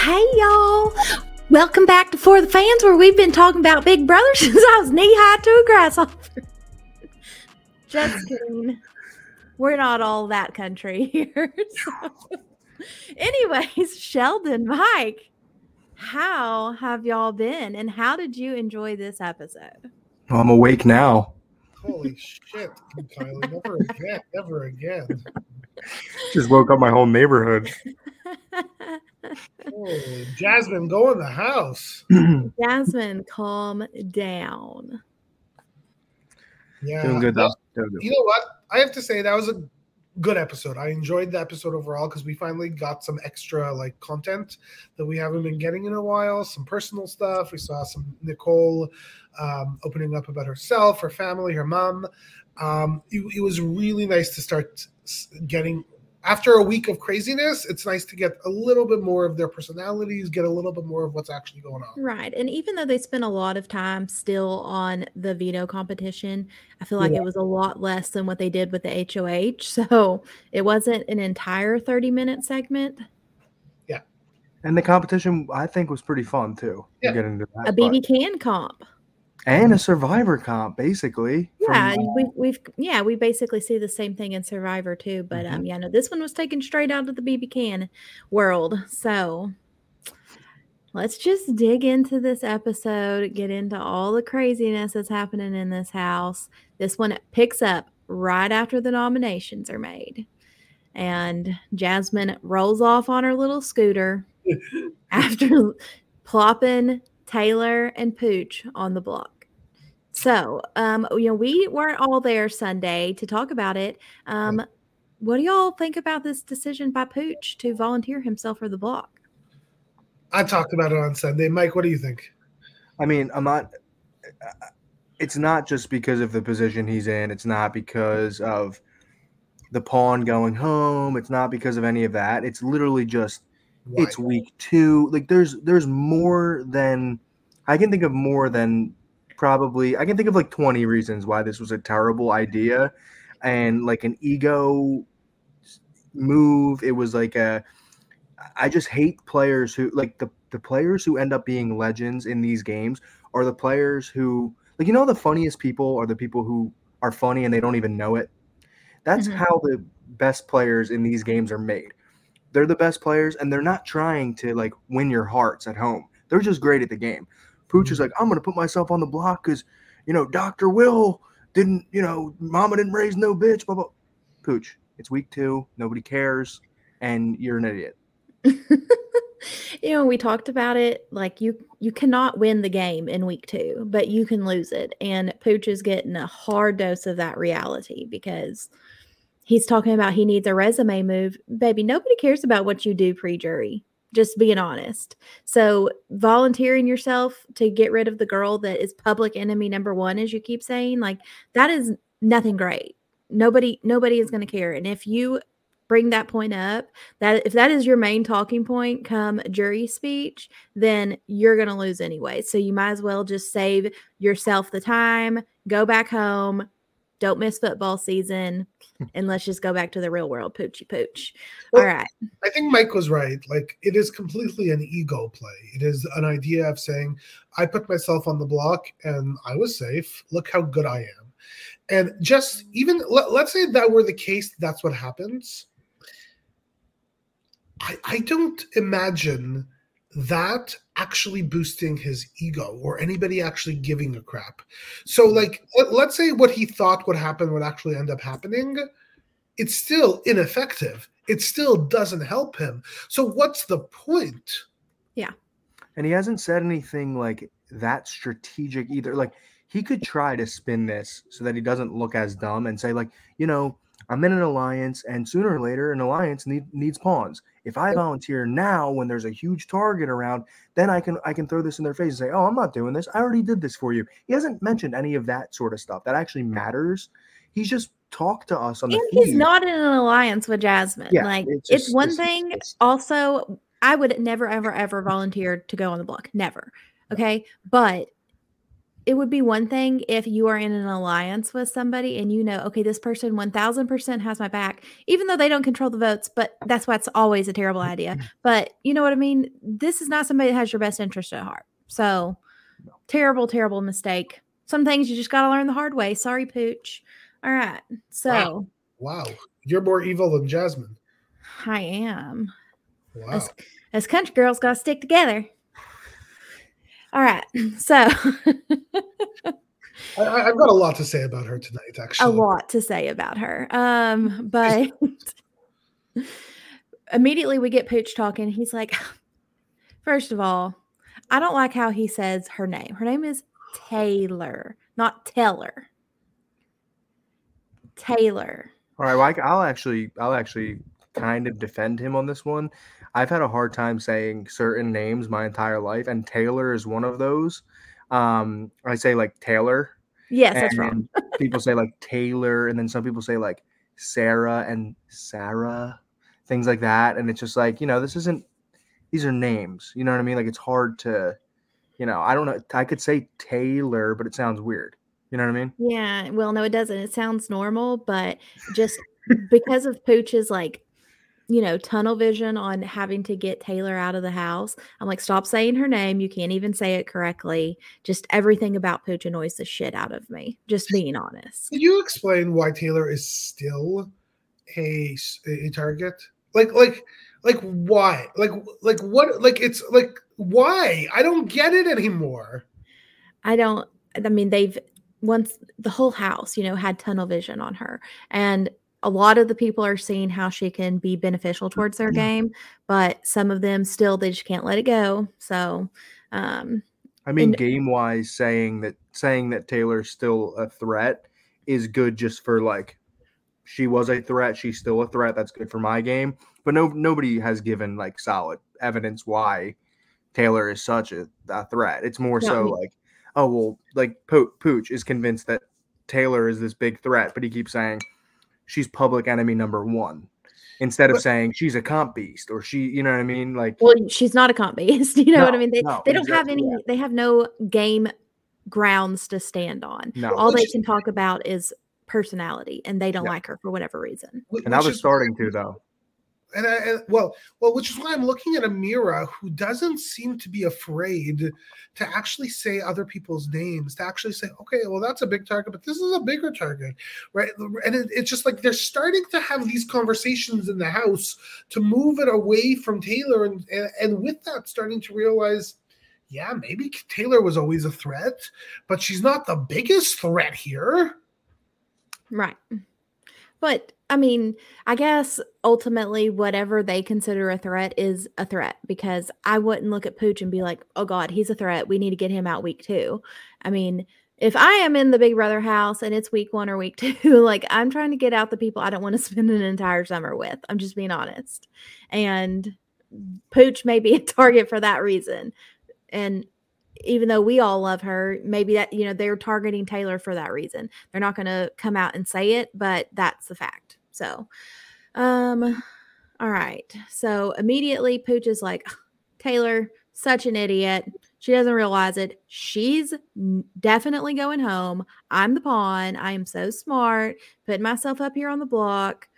Hey y'all, welcome back to For the Fans, where we've been talking about Big Brother since I was knee-high to a grasshopper. Just kidding. We're not all that country here. So. Anyways, Sheldon, Mike, how have y'all been and how did you enjoy this episode? Well, I'm awake now. Holy shit, Kylie, never again. Just woke up my whole neighborhood. Holy, Jasmine, go in the house. Jasmine, calm down. Yeah. Doing good though. You know what? I have to say that was a good episode. I enjoyed the episode overall because we finally got some extra content that we haven't been getting in a while, some personal stuff. We saw some Nicole opening up about herself, her family, her mom. It was really nice to start getting, after a week of craziness, it's nice to get a little bit more of their personalities, get a little bit more of what's actually going on. Right. And even though they spent a lot of time still on the veto competition, I feel like it was a lot less than what they did with the HOH. So it wasn't an entire 30-minute segment. Yeah. And the competition, I think, was pretty fun too. Yeah. Get into that, a BB Can comp. And a Survivor comp, basically. Yeah, we basically see the same thing in Survivor too. But no, this one was taken straight out of the BB Can world. So let's just dig into this episode, get into all the craziness that's happening in this house. This one picks up right after the nominations are made. And Jasmine rolls off on her little scooter after plopping Taylor and Pooch on the block. So, we weren't all there Sunday to talk about it. What do y'all think about this decision by Pooch to volunteer himself for the block? I talked about it on Sunday. Mike, what do you think? I mean, it's not just because of the position he's in. It's not because of the pawn going home. It's not because of any of that. It's literally just, it's week 2. Like there's more than, I can think of more than probably, I can think of 20 reasons why this was a terrible idea and an ego move. It was I just hate players who the players who end up being legends in these games are the players who the funniest people are the people who are funny and they don't even know it. That's how the best players in these games are made. They're the best players and they're not trying to win your hearts at home. They're just great at the game. Pooch is I'm going to put myself on the block because, Dr. Will didn't, mama didn't raise no bitch, blah, blah. Pooch, it's week 2. Nobody cares. And you're an idiot. We talked about it. You cannot win the game in week 2, but you can lose it. And Pooch is getting a hard dose of that reality because he's talking about he needs a resume move. Baby, nobody cares about what you do pre-jury. Just being honest. So volunteering yourself to get rid of the girl that is public enemy number 1, as you keep saying, that is nothing great. Nobody is going to care. And if you bring that point up, that if that is your main talking point come jury speech, then you're going to lose anyway. So you might as well just save yourself the time, go back home, don't miss football season, and let's just go back to the real world. Poochy pooch. Well, all right. I think Mike was right. It is completely an ego play. It is an idea of saying, I put myself on the block and I was safe. Look how good I am. And just even, let's say that were the case, that's what happens. I don't imagine that actually boosting his ego or anybody actually giving a crap. So let's say what he thought would happen would actually end up happening. It's still ineffective. It still doesn't help him. So what's the point? Yeah. And he hasn't said anything that strategic either. He could try to spin this so that he doesn't look as dumb and say I'm in an alliance and sooner or later an alliance needs pawns. If I volunteer now when there's a huge target around, then I can throw this in their face and say, oh, I'm not doing this. I already did this for you. He hasn't mentioned any of that sort of stuff that actually matters. He's just talked to us on the feed. He's not in an alliance with Jasmine. Yeah, it's one thing. Also, I would never, ever, ever volunteer to go on the block. Never. Okay. But it would be one thing if you are in an alliance with somebody and you know, okay, this person 1000% has my back, even though they don't control the votes, but that's why it's always a terrible idea. But you know what I mean? This is not somebody that has your best interest at heart. So terrible, terrible mistake. Some things you just got to learn the hard way. Sorry, Pooch. All right. So. Wow. You're more evil than Jasmine. I am. Wow. As country girls got to stick together. All right. So I've got a lot to say about her tonight, actually. A lot to say about her. But immediately we get Pooch talking. He's like, first of all, I don't like how he says her name. Her name is Taylor, not Teller. Taylor. All right, well, I'll actually kind of defend him on this one. I've had a hard time saying certain names my entire life, and Taylor is one of those. I say like Taylor. Yes, that's wrong. People say like Taylor, and then some people say like Sarah and Sarah, things like that. And it's just like, these are names. You know what I mean? Like it's hard to, I don't know. I could say Taylor, but it sounds weird. You know what I mean? Yeah. Well, no, it doesn't. It sounds normal, but just because of Pooch's tunnel vision on having to get Taylor out of the house, I'm like, stop saying her name. You can't even say it correctly. Just everything about Pooch annoys the shit out of me. Just being honest. Can you explain why Taylor is still a target? Like why? Like what? Like it's like why? I don't get it anymore. Once the whole house, had tunnel vision on her, and a lot of the people are seeing how she can be beneficial towards their game, but some of them still, they just can't let it go. So, game wise, saying that Taylor's still a threat is good just for like, she was a threat. She's still a threat. That's good for my game. But nobody has given like solid evidence why Taylor is such a threat. It's more like, oh, well, like Pooch is convinced that Taylor is this big threat, but he keeps saying she's public enemy number one instead of saying she's a comp beast or she, you know what I mean? Like, well, she's not a comp beast. You know what I mean? They don't have any, they have no game grounds to stand on. No. All they can talk about is personality, and they don't like her for whatever reason. And now they're starting to, though. Which is why I'm looking at Amira, who doesn't seem to be afraid to actually say other people's names, to actually say, okay, well, that's a big target, but this is a bigger target, right? And it's just like they're starting to have these conversations in the house to move it away from Taylor, and with that, starting to realize, yeah, maybe Taylor was always a threat, but she's not the biggest threat here. Right. But I guess ultimately whatever they consider a threat is a threat, because I wouldn't look at Pooch and be like, oh God, he's a threat. We need to get him out week 2. If I am in the Big Brother house and it's week 1 or week 2, like I'm trying to get out the people I don't want to spend an entire summer with. I'm just being honest. And Pooch may be a target for that reason. And even though we all love her, maybe that, they're targeting Taylor for that reason. They're not going to come out and say it, but that's the fact. So, all right. So immediately Pooch is like, Taylor, such an idiot. She doesn't realize it. She's definitely going home. I'm the pawn. I am so smart. Putting myself up here on the block.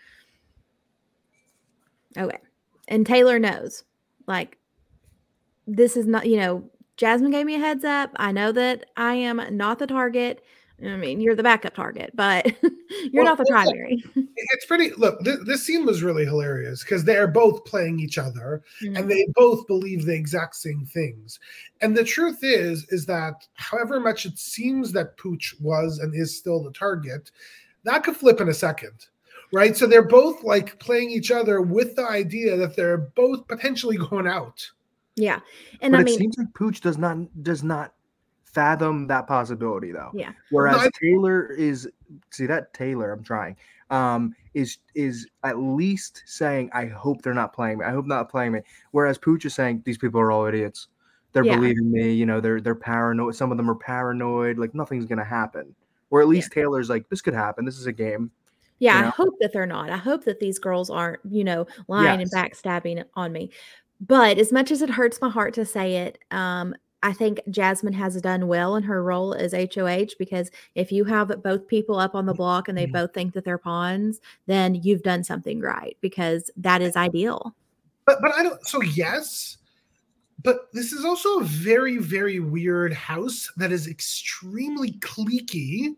Okay. And Taylor knows, like, this is not, Jasmine gave me a heads up. I know that I am not the target. You're the backup target, but you're not the primary. It's pretty. Look, this scene was really hilarious because they're both playing each other, and they both believe the exact same things. And the truth is that however much it seems that Pooch was and is still the target, that could flip in a second. Right. So they're both like playing each other with the idea that they're both potentially going out. Yeah. But it seems like Pooch does not fathom that possibility, though. Yeah. Whereas Taylor is, I'm trying, is at least saying, I hope they're not playing me. I hope not playing me. Whereas Pooch is saying, these people are all idiots. They're believing me. They're paranoid. Some of them are paranoid. Like nothing's going to happen. Or at least Taylor's like, this could happen. This is a game. Yeah. I hope that they're not. I hope that these girls aren't, lying and backstabbing on me. But as much as it hurts my heart to say it, I think Jasmine has done well in her role as HOH, because if you have both people up on the block and they both think that they're pawns, then you've done something right, because that is ideal. But I don't. So yes, but this is also a very, very weird house that is extremely cliquey,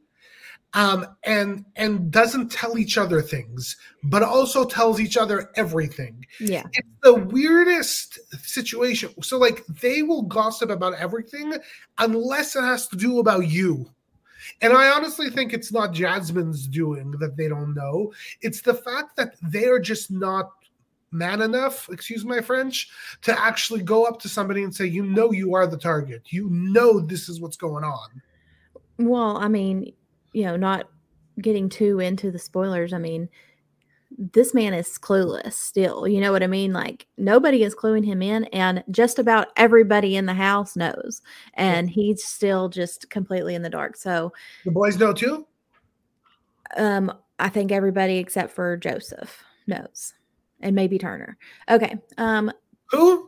and doesn't tell each other things, but also tells each other everything. Yeah. It's the weirdest situation. So like they will gossip about everything unless it has to do about you. And I honestly think it's not Jasmine's doing that they don't know. It's the fact that they're just not man enough, excuse my French, to actually go up to somebody and say, you are the target. This is what's going on. Well, I mean, not getting too into the spoilers. I mean, this man is clueless still. You know what I mean? Like, nobody is cluing him in, and just about everybody in the house knows. And he's still just completely in the dark. So the boys know too? I think everybody except for Joseph knows. And maybe Turner. Okay. Who?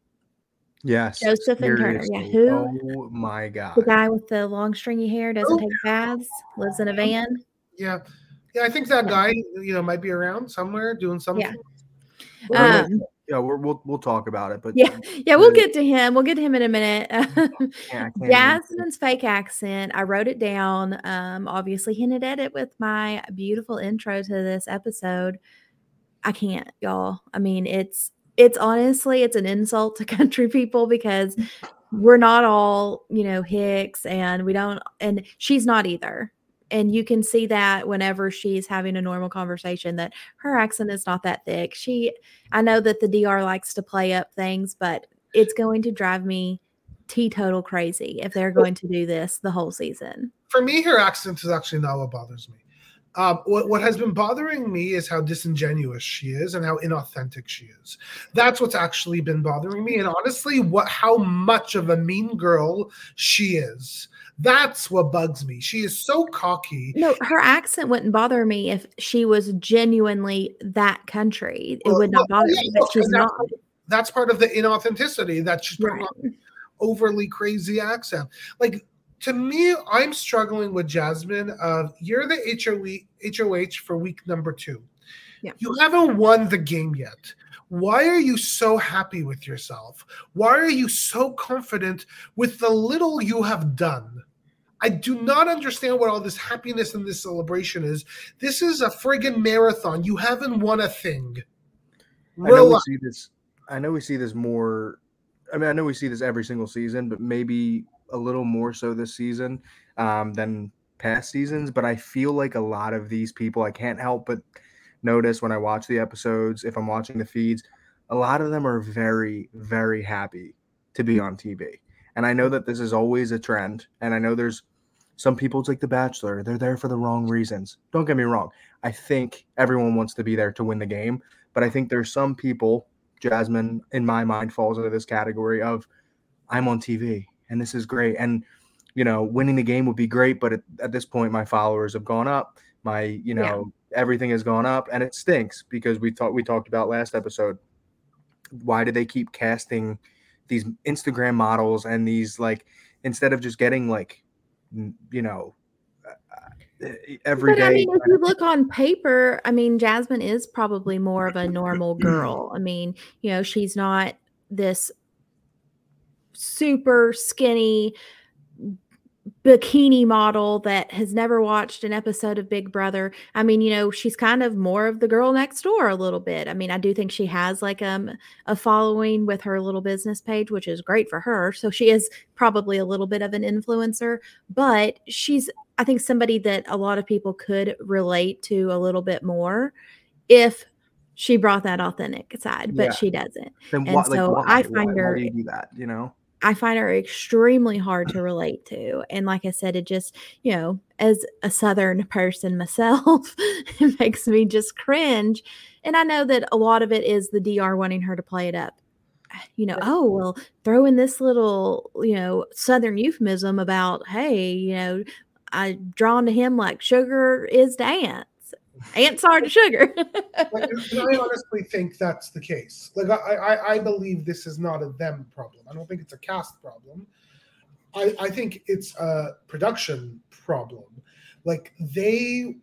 Yes. Joseph and Turner. Yeah. Who? Oh my God. The guy with the long stringy hair, doesn't take baths, lives in a van. Yeah. Yeah, I think that guy, might be around somewhere doing something. Yeah. We'll talk about it, but we'll get to him. We'll get to him in a minute. Jasmine's fake accent. I wrote it down. Obviously hinted at it with my beautiful intro to this episode. I can't, y'all. I mean, it's honestly, it's an insult to country people, because we're not all, Hicks, and she's not either. And you can see that whenever she's having a normal conversation, that her accent is not that thick. I know that the DR likes to play up things, but it's going to drive me teetotal crazy if they're going to do this the whole season. For me, her accent is actually not what bothers me. What has been bothering me is how disingenuous she is and how inauthentic she is. That's what's actually been bothering me. And honestly, how much of a mean girl she is. That's what bugs me. She is so cocky. No, her accent wouldn't bother me if she was genuinely that country. It would not bother me, but she's not. That's part of the inauthenticity, that she's putting on an overly crazy accent. Like, to me, I'm struggling with Jasmine of, you're the HOH for week number 2. Yeah. You haven't won the game yet. Why are you so happy with yourself? Why are you so confident with the little you have done? I do not understand what all this happiness and this celebration is. This is a friggin' marathon. You haven't won a thing. I know we see this more. I mean, I know we see this every single season, but maybe a little more so this season than past seasons. But I feel like a lot of these people, I can't help but notice when I watch the episodes, if I'm watching the feeds, a lot of them are very, very happy to be on TV. And I know that this is always a trend. And I know there's some people, it's like The Bachelor. They're there for the wrong reasons. Don't get me wrong. I think everyone wants to be there to win the game. But I think there's some people, Jasmine, in my mind, falls into this category of, I'm on TV and this is great. And, winning the game would be great. But at this point, my followers have gone up. My, everything has gone up, and it stinks because we talked about last episode. Why do they keep casting these Instagram models and these, like, instead of just getting, like, every day. I mean, if you look on paper, I mean, Jasmine is probably more of a normal girl. I mean, she's not this super skinny bikini model that has never watched an episode of Big Brother. I mean, she's kind of more of the girl next door a little bit. I mean, I do think she has like a following with her little business page, which is great for her. So she is probably a little bit of an influencer, but she's, I think, somebody that a lot of people could relate to a little bit more if she brought that authentic side, but she doesn't. Then and I find her, why do you do that, I find her extremely hard to relate to. And like I said, it just, as a Southern person myself, it makes me just cringe. And I know that a lot of it is the DR wanting her to play it up. Oh, well, throw in this little, Southern euphemism about, hey, I drawn to him like sugar is dance. Ants are to sugar. Like, and I honestly think that's the case. Like, I believe this is not a them problem. I don't think it's a cast problem. I think it's a production problem. Like they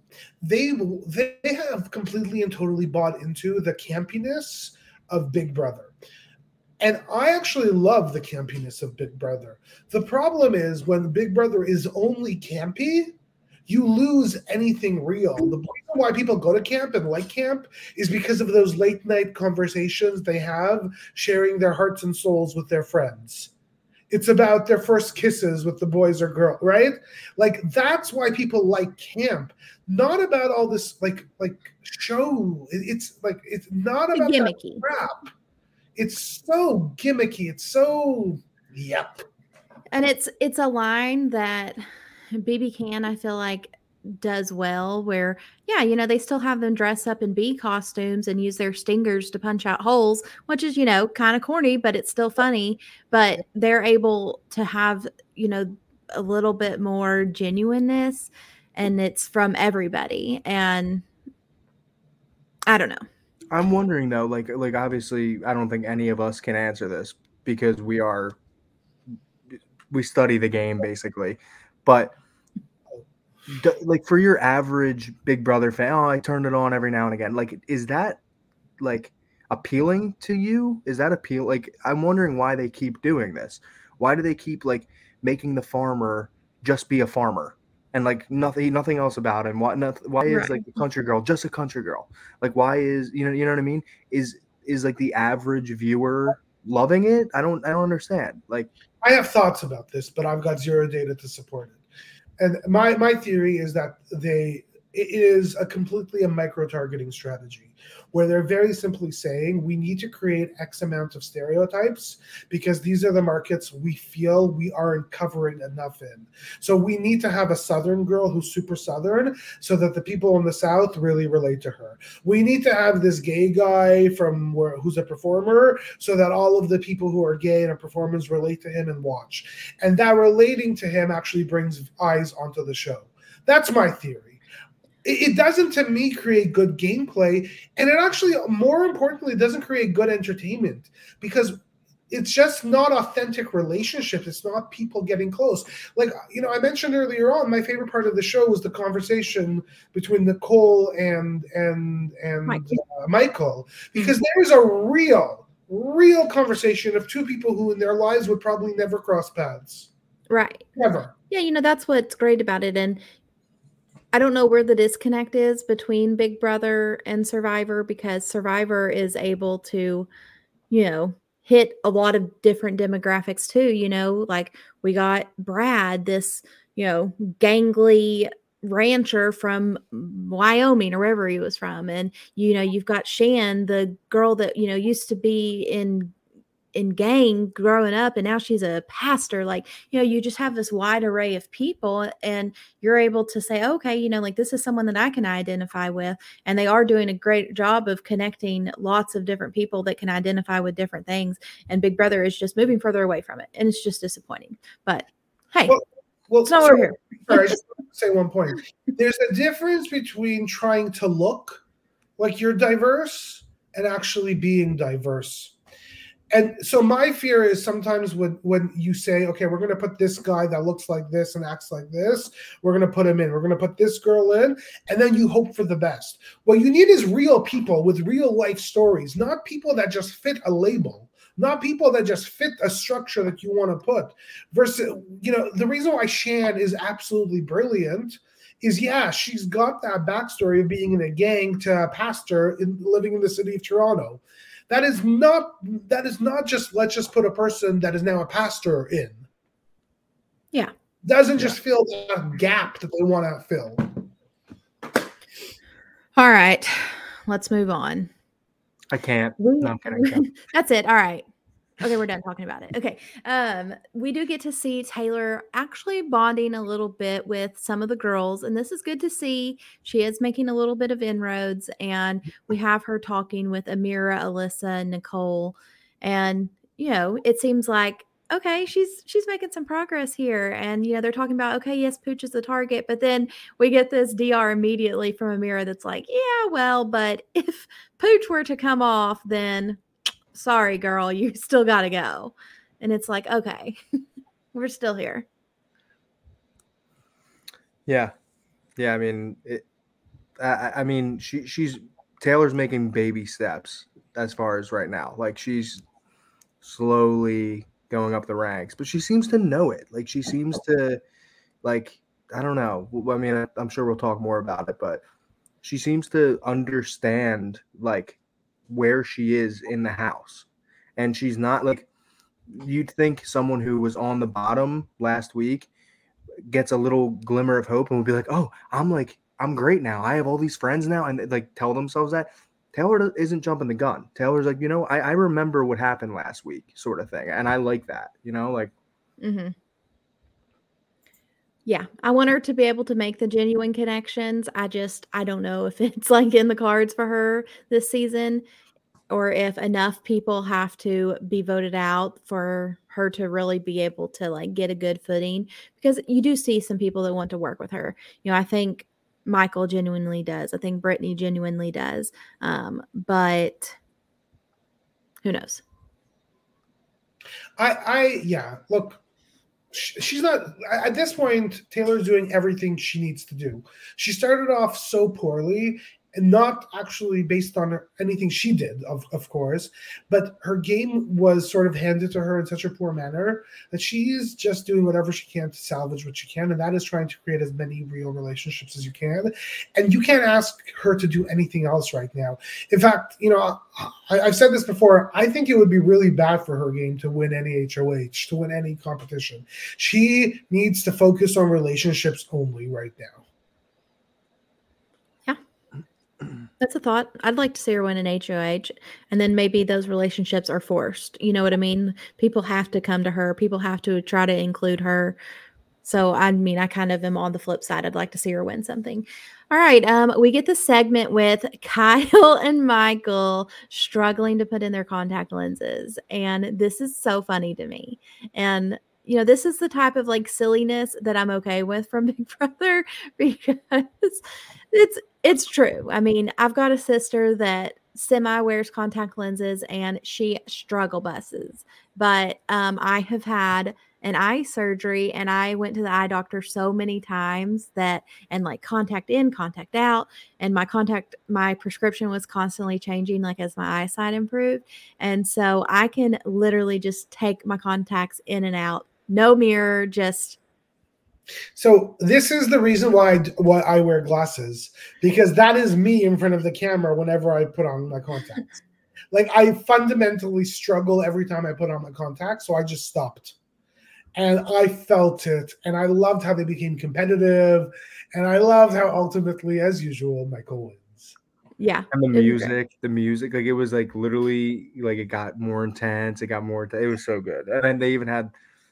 have completely and totally bought into the campiness of Big Brother. And I actually love the campiness of Big Brother. The problem is when Big Brother is only campy, you lose anything real. The reason why people go to camp and like camp is because of those late night conversations they have, sharing their hearts and souls with their friends. It's about their first kisses with the boys or girl, right? Like that's why people like camp, not about all this like show. It's like it's not about gimmicky crap. It's so gimmicky. It's so yep. And it's a line that BB Can, I feel like, does well where, yeah, you know, they still have them dress up in bee costumes and use their stingers to punch out holes, which is, you know, kind of corny, but it's still funny. But they're able to have, you know, a little bit more genuineness, and it's from everybody. And I don't know. I'm wondering though, like obviously, I don't think any of us can answer this because we study the game basically, but like for your average Big Brother fan, oh, I turned it on every now and again. Like, is that like appealing to you? Is that appeal? Like, I'm wondering why they keep doing this. Why do they keep like making the farmer just be a farmer and like nothing else about him? Why is Right. like the country girl just a country girl? Like, why is you know what I mean? Is like the average viewer loving it? I don't understand. Like, I have thoughts about this, but I've got zero data to support it. And my theory is that it is completely a micro-targeting strategy where they're very simply saying we need to create X amount of stereotypes because these are the markets we feel we aren't covering enough in. So we need to have a Southern girl who's super Southern so that the people in the South really relate to her. We need to have this gay guy who's a performer so that all of the people who are gay in a performance relate to him and watch. And that relating to him actually brings eyes onto the show. That's my theory. It doesn't, to me, create good gameplay. And it actually, more importantly, doesn't create good entertainment because it's just not authentic relationships. It's not people getting close. Like, you know, I mentioned earlier on, my favorite part of the show was the conversation between Nicole and Michael, because there is a real conversation of two people who in their lives would probably never cross paths. Right. Never. Yeah, you know, that's what's great about it. And I don't know where the disconnect is between Big Brother and Survivor because Survivor is able to, you know, hit a lot of different demographics too. You know, like we got Brad, this, you know, gangly rancher from Wyoming or wherever he was from. And, you know, you've got Shan, the girl that, you know, used to be in gang growing up and now she's a pastor. Like, you know, you just have this wide array of people and you're able to say, okay, you know, like this is someone that I can identify with. And they are doing a great job of connecting lots of different people that can identify with different things. And Big Brother is just moving further away from it. And it's just disappointing. But hey, well, it's not over here. Sorry, I just want to say one point. There's a difference between trying to look like you're diverse and actually being diverse. And so my fear is sometimes when you say, okay, we're going to put this guy that looks like this and acts like this, we're going to put him in. We're going to put this girl in, and then you hope for the best. What you need is real people with real life stories, not people that just fit a label, not people that just fit a structure that you want to put. Versus, you know, the reason why Shan is absolutely brilliant is, yeah, she's got that backstory of being in a gang to a pastor living in the city of Toronto. That is not just let's just put a person that is now a pastor in. Yeah. Doesn't just fill that gap that they want to fill. All right. Let's move on. I can't. No, I'm kidding. That's it. All right. Okay, we're done talking about it. Okay. We do get to see Taylor actually bonding a little bit with some of the girls, and this is good to see. She is making a little bit of inroads, and we have her talking with Amira, Alyssa, and Nicole. And, you know, it seems like okay, she's making some progress here. And, they're talking about, okay, yes, Pooch is the target. But then we get this DR immediately from Amira that's like, yeah, well, but if Pooch were to come off, then sorry, girl, you still got to go. And it's like, okay, we're still here. Yeah. Yeah. I mean, she's Taylor's making baby steps as far as right now. Like she's slowly going up the ranks, but she seems to know it. Like she seems to like, I don't know. I mean, I'm sure we'll talk more about it, but she seems to understand like where she is in the house. And she's not like, you'd think someone who was on the bottom last week gets a little glimmer of hope and will be like, oh, I'm great now. I have all these friends now. And like tell themselves that. Taylor isn't jumping the gun. Taylor's like, I remember what happened last week sort of thing. And I like that, like. Mm-hmm. Yeah, I want her to be able to make the genuine connections. I don't know if it's like in the cards for her this season, or if enough people have to be voted out for her to really be able to like get a good footing, because you do see some people that want to work with her. I think Michael genuinely does. I think Brittany genuinely does. But who knows? Look, she's not at this point. Taylor's doing everything she needs to do. She started off so poorly, and not actually based on anything she did, of course, but her game was sort of handed to her in such a poor manner that she's just doing whatever she can to salvage what she can, and that is trying to create as many real relationships as you can. And you can't ask her to do anything else right now. In fact, I've said this before, I think it would be really bad for her game to win any HOH, to win any competition. She needs to focus on relationships only right now. That's a thought. I'd like to see her win an HOH, and then maybe those relationships are forced. You know what I mean? People have to come to her. People have to try to include her. So, I mean, I kind of am on the flip side. I'd like to see her win something. All right. We get the segment with Kyle and Michael struggling to put in their contact lenses. And this is so funny to me. And this is the type of like silliness that I'm okay with from Big Brother, because it's true. I mean, I've got a sister that semi wears contact lenses and she struggle buses. But I have had an eye surgery and I went to the eye doctor so many times and like contact in, contact out, and my prescription was constantly changing like as my eyesight improved. And so I can literally just take my contacts in and out, no mirror, just. So this is the reason why I wear glasses, because that is me in front of the camera whenever I put on my contacts. Like I fundamentally struggle every time I put on my contacts, so I just stopped. And I felt it, and I loved how they became competitive, and I loved how ultimately, as usual, Michael wins. Yeah. And the music, like it was like literally like it got more intense. It was so good. And then they even had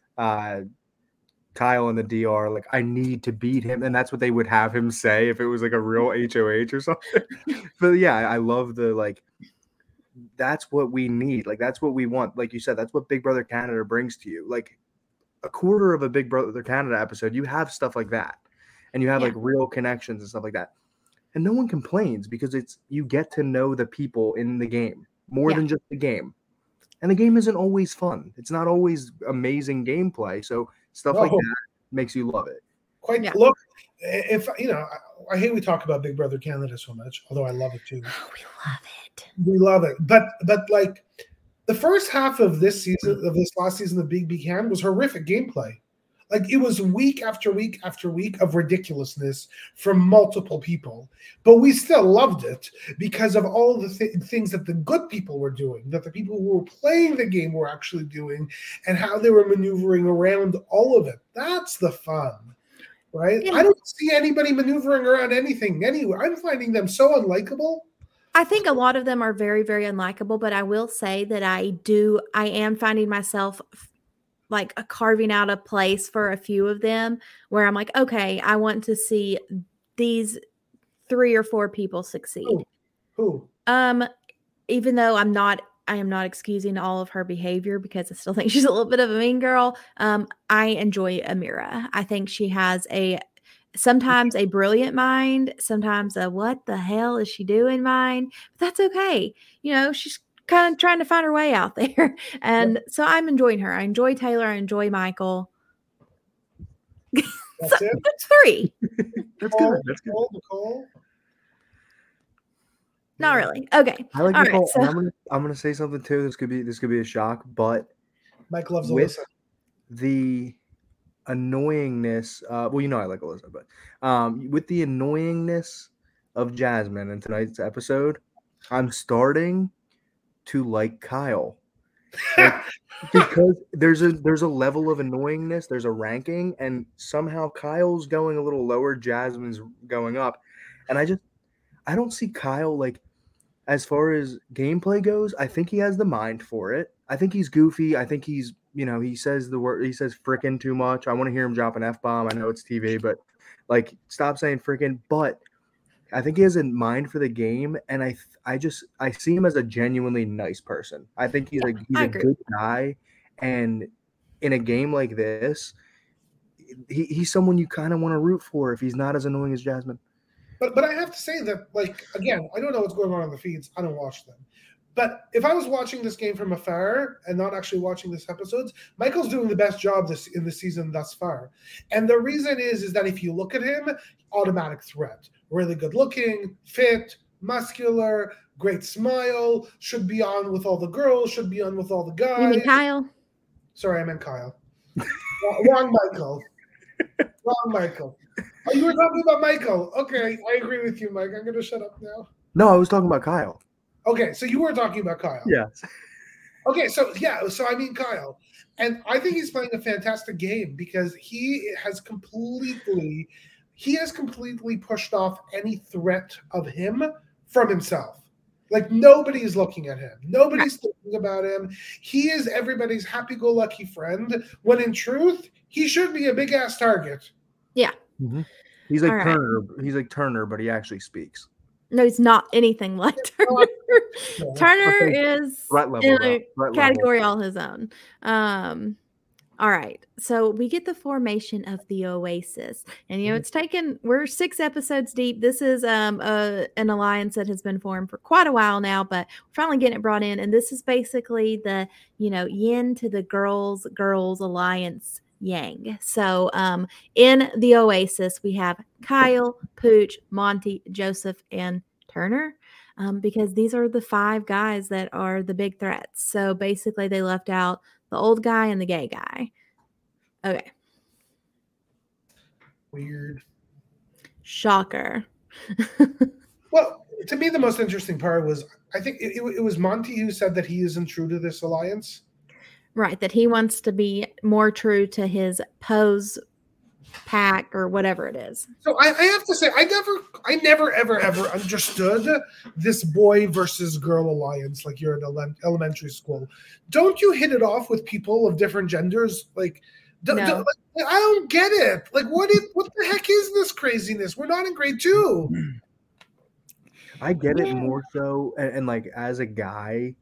Kyle in the DR, like, I need to beat him. And that's what they would have him say if it was like a real HOH or something. But yeah, I love the like, that's what we need. Like, that's what we want. Like you said, that's what Big Brother Canada brings to you. Like a quarter of a Big Brother Canada episode, you have stuff like that. And you have like real connections and stuff like that. And no one complains because you get to know the people in the game more than just the game. And the game isn't always fun. It's not always amazing gameplay. So stuff like that makes you love it. Look, if I hate we talk about Big Brother Canada so much, although I love it too. Oh, we love it. We love it. But like the first half of this last season of Big Can was horrific gameplay. Like it was week after week after week of ridiculousness from multiple people, but we still loved it because of all the things that the good people were doing, that the people who were playing the game were actually doing, and how they were maneuvering around all of it. That's the fun, right? Yeah. I don't see anybody maneuvering around anything anywhere. I'm finding them so unlikable. I think a lot of them are very, very unlikable, but I will say that I am finding myself like carving out a place for a few of them where I'm like, okay, I want to see these 3 or 4 people succeed. Who? Even though I'm not am not excusing all of her behavior because I still think she's a little bit of a mean girl. I enjoy Amira. I think she has sometimes a brilliant mind, sometimes a what the hell is she doing mind. But that's okay. She's kind of trying to find her way out there. And so I'm enjoying her. I enjoy Taylor. I enjoy Michael. That's it. That's 3. That's good. That's good. Nicole. Not really. Okay. I like All Nicole. right, so I'm gonna say something too. This could be a shock, but Mike loves with Alyssa. the annoyingness, well, I like Alyssa, but with the annoyingness of Jasmine in tonight's episode, I'm starting to like Kyle. Because there's a level of annoyingness, there's a ranking, and somehow Kyle's going a little lower, Jasmine's going up, and I don't see Kyle, like, as far as gameplay goes. I think he has the mind for it. I think he's goofy. I think he's, he says frickin' too much. I want to hear him drop an F-bomb. I know it's TV, but like, stop saying frickin'. But I think he has a mind for the game, and I see him as a genuinely nice person. I think he's a good guy, and in a game like this, he's someone you kind of want to root for if he's not as annoying as Jasmine. But I have to say that, like, again, I don't know what's going on the feeds. I don't watch them. But if I was watching this game from afar and not actually watching this episodes, Michael's doing the best job in the season thus far. And the reason is that if you look at him, automatic threat. Really good looking, fit, muscular, great smile, should be on with all the girls, should be on with all the guys. You mean Kyle? Sorry, I meant Kyle. Wrong Michael. Wrong Michael. Oh, you were talking about Michael. Okay, I agree with you, Mike. I'm going to shut up now. No, I was talking about Kyle. Okay, so you were talking about Kyle. Yeah. Okay, so I mean Kyle. And I think he's playing a fantastic game because he has completely pushed off any threat of him from himself. Like, nobody's looking at him. Nobody's thinking about him. He is everybody's happy-go-lucky friend, when in truth, he should be a big-ass target. Yeah. Mm-hmm. He's like All Turner. Right. He's like Turner, but he actually speaks. No, he's not anything like Turner. Turner is in a category all his own. All right. So we get the formation of the Oasis. And, we're 6 episodes deep. This is an alliance that has been formed for quite a while now, but we're finally getting it brought in. And this is basically the, yin to the girls alliance yang. So in the Oasis, we have Kyle, Pooch, Monty, Joseph, and Turner, because these are the 5 guys that are the big threats. So basically they left out the old guy and the gay guy. Okay. Weird. Shocker. Well, to me, the most interesting part was, I think it was Monty who said that he isn't true to this alliance. Right, that he wants to be more true to his pose pack or whatever it is. So I have to say, I never ever understood this boy versus girl alliance. Like, you're in elementary school, don't you hit it off with people of different genders? Like, I don't get it. Like, what the heck is this craziness? We're not in grade 2. I get it more so, and like, as a guy,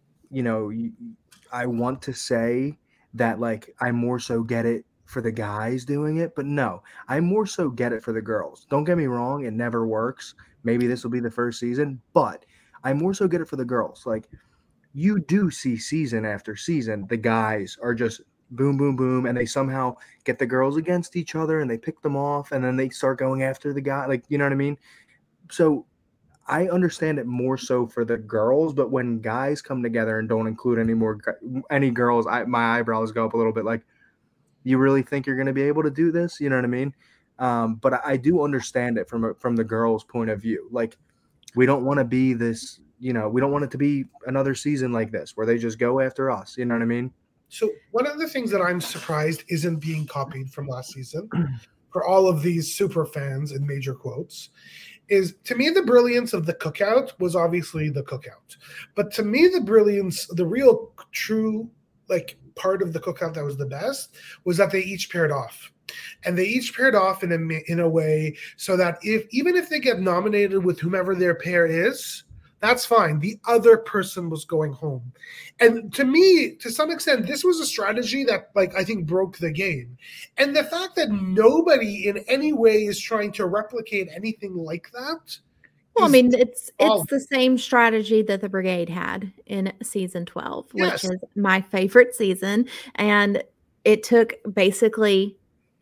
I want to say that, like, I more so get it for the guys doing it, but no, I more so get it for the girls. Don't get me wrong, it never works. Maybe this will be the first season, but I more so get it for the girls. Like, you do see season after season, the guys are just boom, boom, boom, and they somehow get the girls against each other, and they pick them off, and then they start going after the guy. Like, you know what I mean? So I understand it more so for the girls, but when guys come together and don't include any girls, my eyebrows go up a little bit. Like, you really think you're going to be able to do this? You know what I mean? But I do understand it from the girls' point of view. Like, we don't want to be this, we don't want it to be another season like this where they just go after us. You know what I mean? So one of the things that I'm surprised isn't being copied from last season for all of these super fans in major quotes is, to me, the brilliance of the cookout was obviously the cookout. But to me, the brilliance, the real true, like, part of the cookout that was the best was that they each paired off. And they each paired off in a way so that even if they get nominated with whomever their pair is, That's fine. The other person was going home. And to me, to some extent, this was a strategy that, like, I think broke the game. And the fact that nobody in any way is trying to replicate anything like that. Well, I mean, it's the same strategy that the Brigade had in season 12, which is my favorite season. And it took basically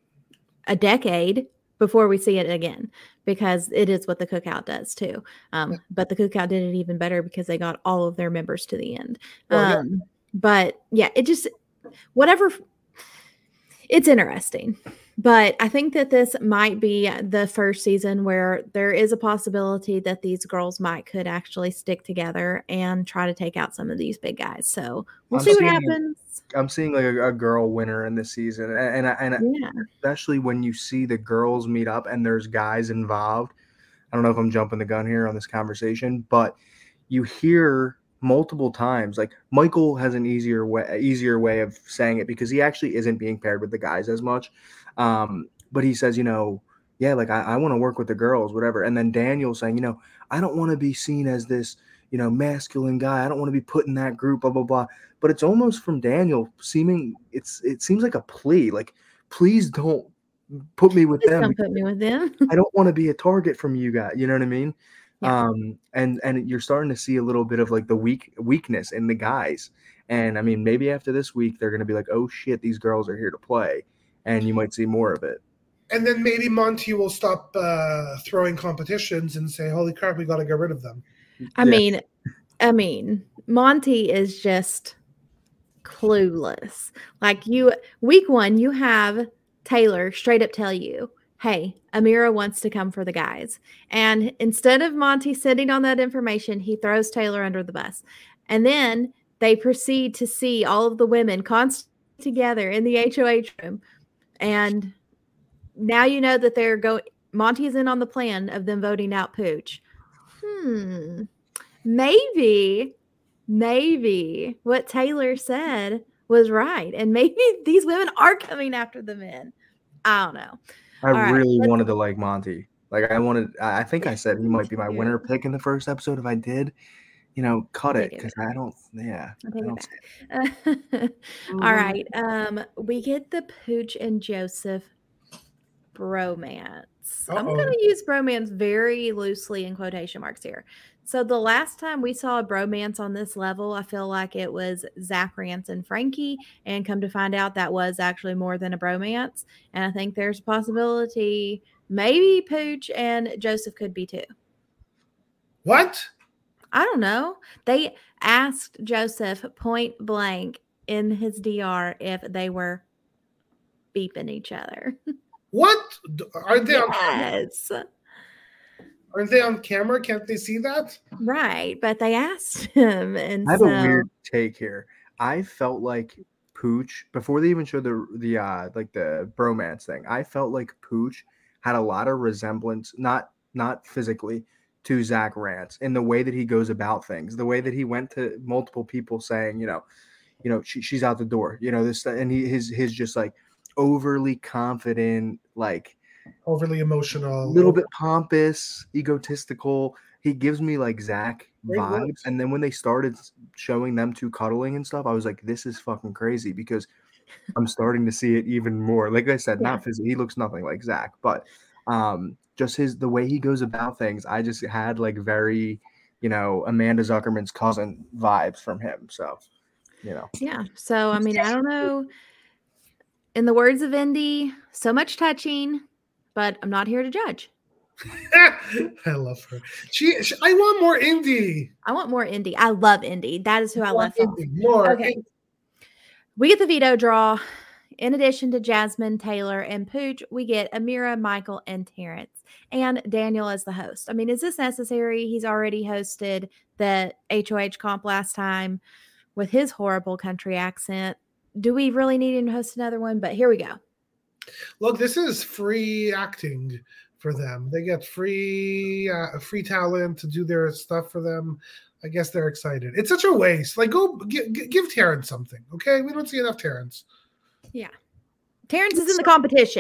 a decade before we see it again, because it is what the Cookout does too. But the Cookout did it even better because they got all of their members to the end. But yeah, it just, whatever. It's interesting. But I think that this might be the first season where there is a possibility that these girls could actually stick together and try to take out some of these big guys. So we'll see what happens. I'm seeing like a girl winner in this season, and especially when you see the girls meet up and there's guys involved. I don't know if I'm jumping the gun here on this conversation, but you hear multiple times, like Michael has an easier way of saying it because he actually isn't being paired with the guys as much. But he says, like I want to work with the girls, whatever. And then Daniel saying, I don't want to be seen as this, masculine guy. I don't want to be put in that group, blah, blah, blah. But it's almost from Daniel it seems like a plea, like, please don't put me with them. Don't put me with them. I don't want to be a target from you guys. You know what I mean? Yeah. And you're starting to see a little bit of like the weakness in the guys. And I mean, maybe after this week, they're going to be like, oh shit, these girls are here to play. And you might see more of it. And then maybe Monty will stop throwing competitions and say, holy crap, we got to get rid of them. I mean, Monty is just clueless. Like week 1, you have Taylor straight up tell you, hey, Amira wants to come for the guys. And instead of Monty sitting on that information, he throws Taylor under the bus. And then they proceed to see all of the women constantly together in the HOH room. And now you know that Monty is in on the plan of them voting out Pooch. Maybe what Taylor said was right. And maybe these women are coming after the men. I don't know. I really wanted to like Monty. Like I think I said he might be my winner pick in the first episode. If I did, cut it because I don't. Yeah. All right. We get the Pooch and Joseph bromance. I'm going to use bromance very loosely in quotation marks here. So the last time we saw a bromance on this level, I feel like it was Zach Rance and Frankie, and come to find out that was actually more than a bromance. And I think there's a possibility maybe Pooch and Joseph could be too. What? I don't know. They asked Joseph point blank in his DR if they were beeping each other. What? Aren't they yes. Aren't they on camera? Can't they see that? Right, but they asked him. And I have a weird take here. I felt like Pooch, before they even showed the bromance thing, I felt like Pooch had a lot of resemblance, not physically, to Zach Rance in the way that he goes about things, the way that he went to multiple people saying, she's out the door, this, and his just like overly confident, like overly emotional, a little bit pompous, egotistical. He gives me like Zach vibes. And then when they started showing them two cuddling and stuff, I was like, this is fucking crazy, because I'm starting to see it even more. Like I said, not physically, he looks nothing like Zach, but just the way he goes about things, I just had like very, Amanda Zuckerman's cousin vibes from him. So, Yeah. So, I mean, I don't know. In the words of Indy, so much touching, but I'm not here to judge. I love her. I want more Indy. I want more Indy. I love Indy. That is who I left off. More. Okay. We get the veto draw. In addition to Jasmine, Taylor, and Pooch, we get Amira, Michael, and Terrence, and Daniel as the host. I mean, is this necessary? He's already hosted the HOH comp last time with his horrible country accent. Do we really need him to host another one? But here we go. Look, this is free acting for them. They get free talent to do their stuff for them. I guess they're excited. It's such a waste. Like, go give Terrence something, okay? We don't see enough Terrence. Yeah. Terrence is in the competition.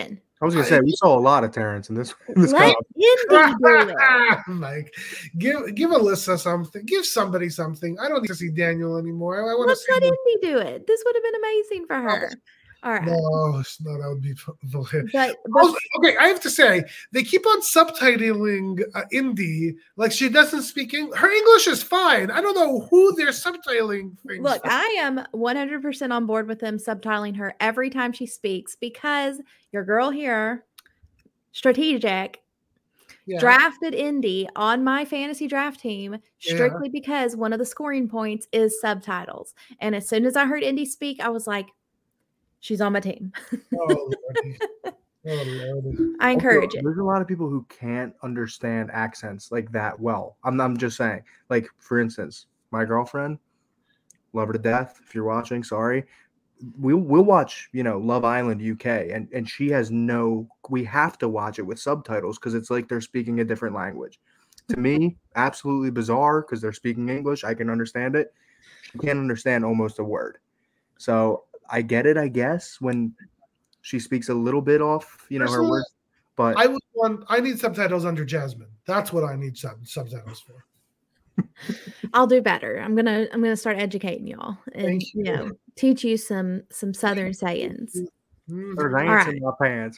I was gonna say we saw a lot of Terrence in this. Let Indy do it. Mike, give Alyssa something. Give somebody something. I don't need to see Daniel anymore. I want to Let's see. let Indy do it. This would have been amazing for her. All right. No, that would be. But Okay, I have to say they keep on subtitling Indy like she doesn't speak English. Her English is fine. I don't know who they're subtitling things. Look, for. I am 100% on board with them subtitling her every time she speaks because your girl here, strategic, drafted Indy on my fantasy draft team strictly because one of the scoring points is subtitles. And as soon as I heard Indy speak, I was like, she's on my team. Oh, Lordy. I encourage it. There's a lot of people who can't understand accents like that well. I'm just saying. Like, for instance, my girlfriend, love her to death. If you're watching, sorry. We'll watch, Love Island UK, and she has we have to watch it with subtitles because it's like they're speaking a different language. To me, absolutely bizarre because they're speaking English. I can understand it. She can't understand almost a word. So I get it, I guess, when she speaks a little bit off, her words. But I need subtitles under Jasmine. That's what I need subtitles for. I'll do better. I'm gonna start educating y'all and teach you some Southern sayings. There's ants in my pants.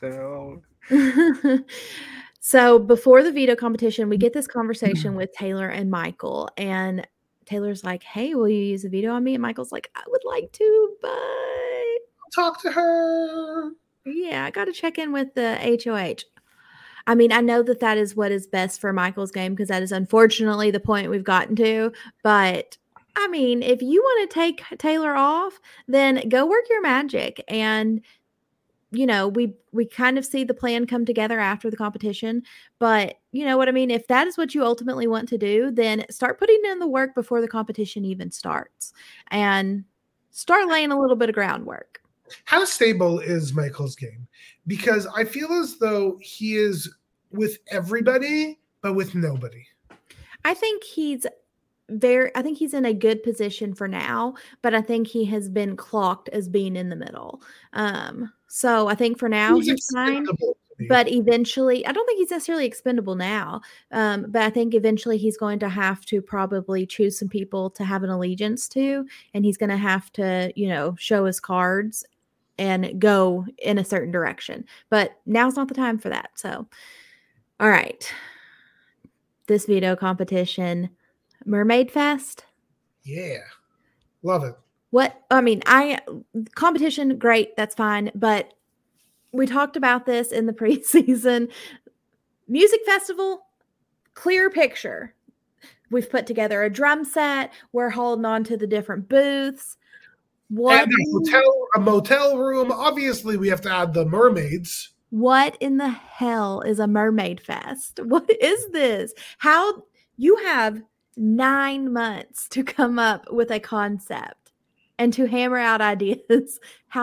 So before the veto competition, we get this conversation with Taylor and Michael, and Taylor's like, "Hey, will you use a veto on me?" And Michael's like, "I would like to, but talk to her. Yeah, I got to check in with the HOH." I mean, I know that is what is best for Michael's game because that is unfortunately the point we've gotten to. But I mean, if you want to take Taylor off, then go work your magic. And, we kind of see the plan come together after the competition. But you know what I mean? If that is what you ultimately want to do, then start putting in the work before the competition even starts and start laying a little bit of groundwork. How stable is Michael's game? Because I feel as though he is with everybody, but with nobody. I think he's in a good position for now, but I think he has been clocked as being in the middle. So I think for now he's fine. But eventually, I don't think he's necessarily expendable now. But I think eventually he's going to have to probably choose some people to have an allegiance to, and he's going to have to, show his cards and go in a certain direction. But now's not the time for that. So, all right. This veto competition, Mermaid Fest. Yeah. Love it. Competition, great. That's fine. But we talked about this in the preseason. Music festival, clear picture. We've put together a drum set. We're holding on to the different booths. And a motel room. Obviously, we have to add the mermaids. What in the hell is a mermaid fest? What is this? How you have 9 months to come up with a concept and to hammer out ideas.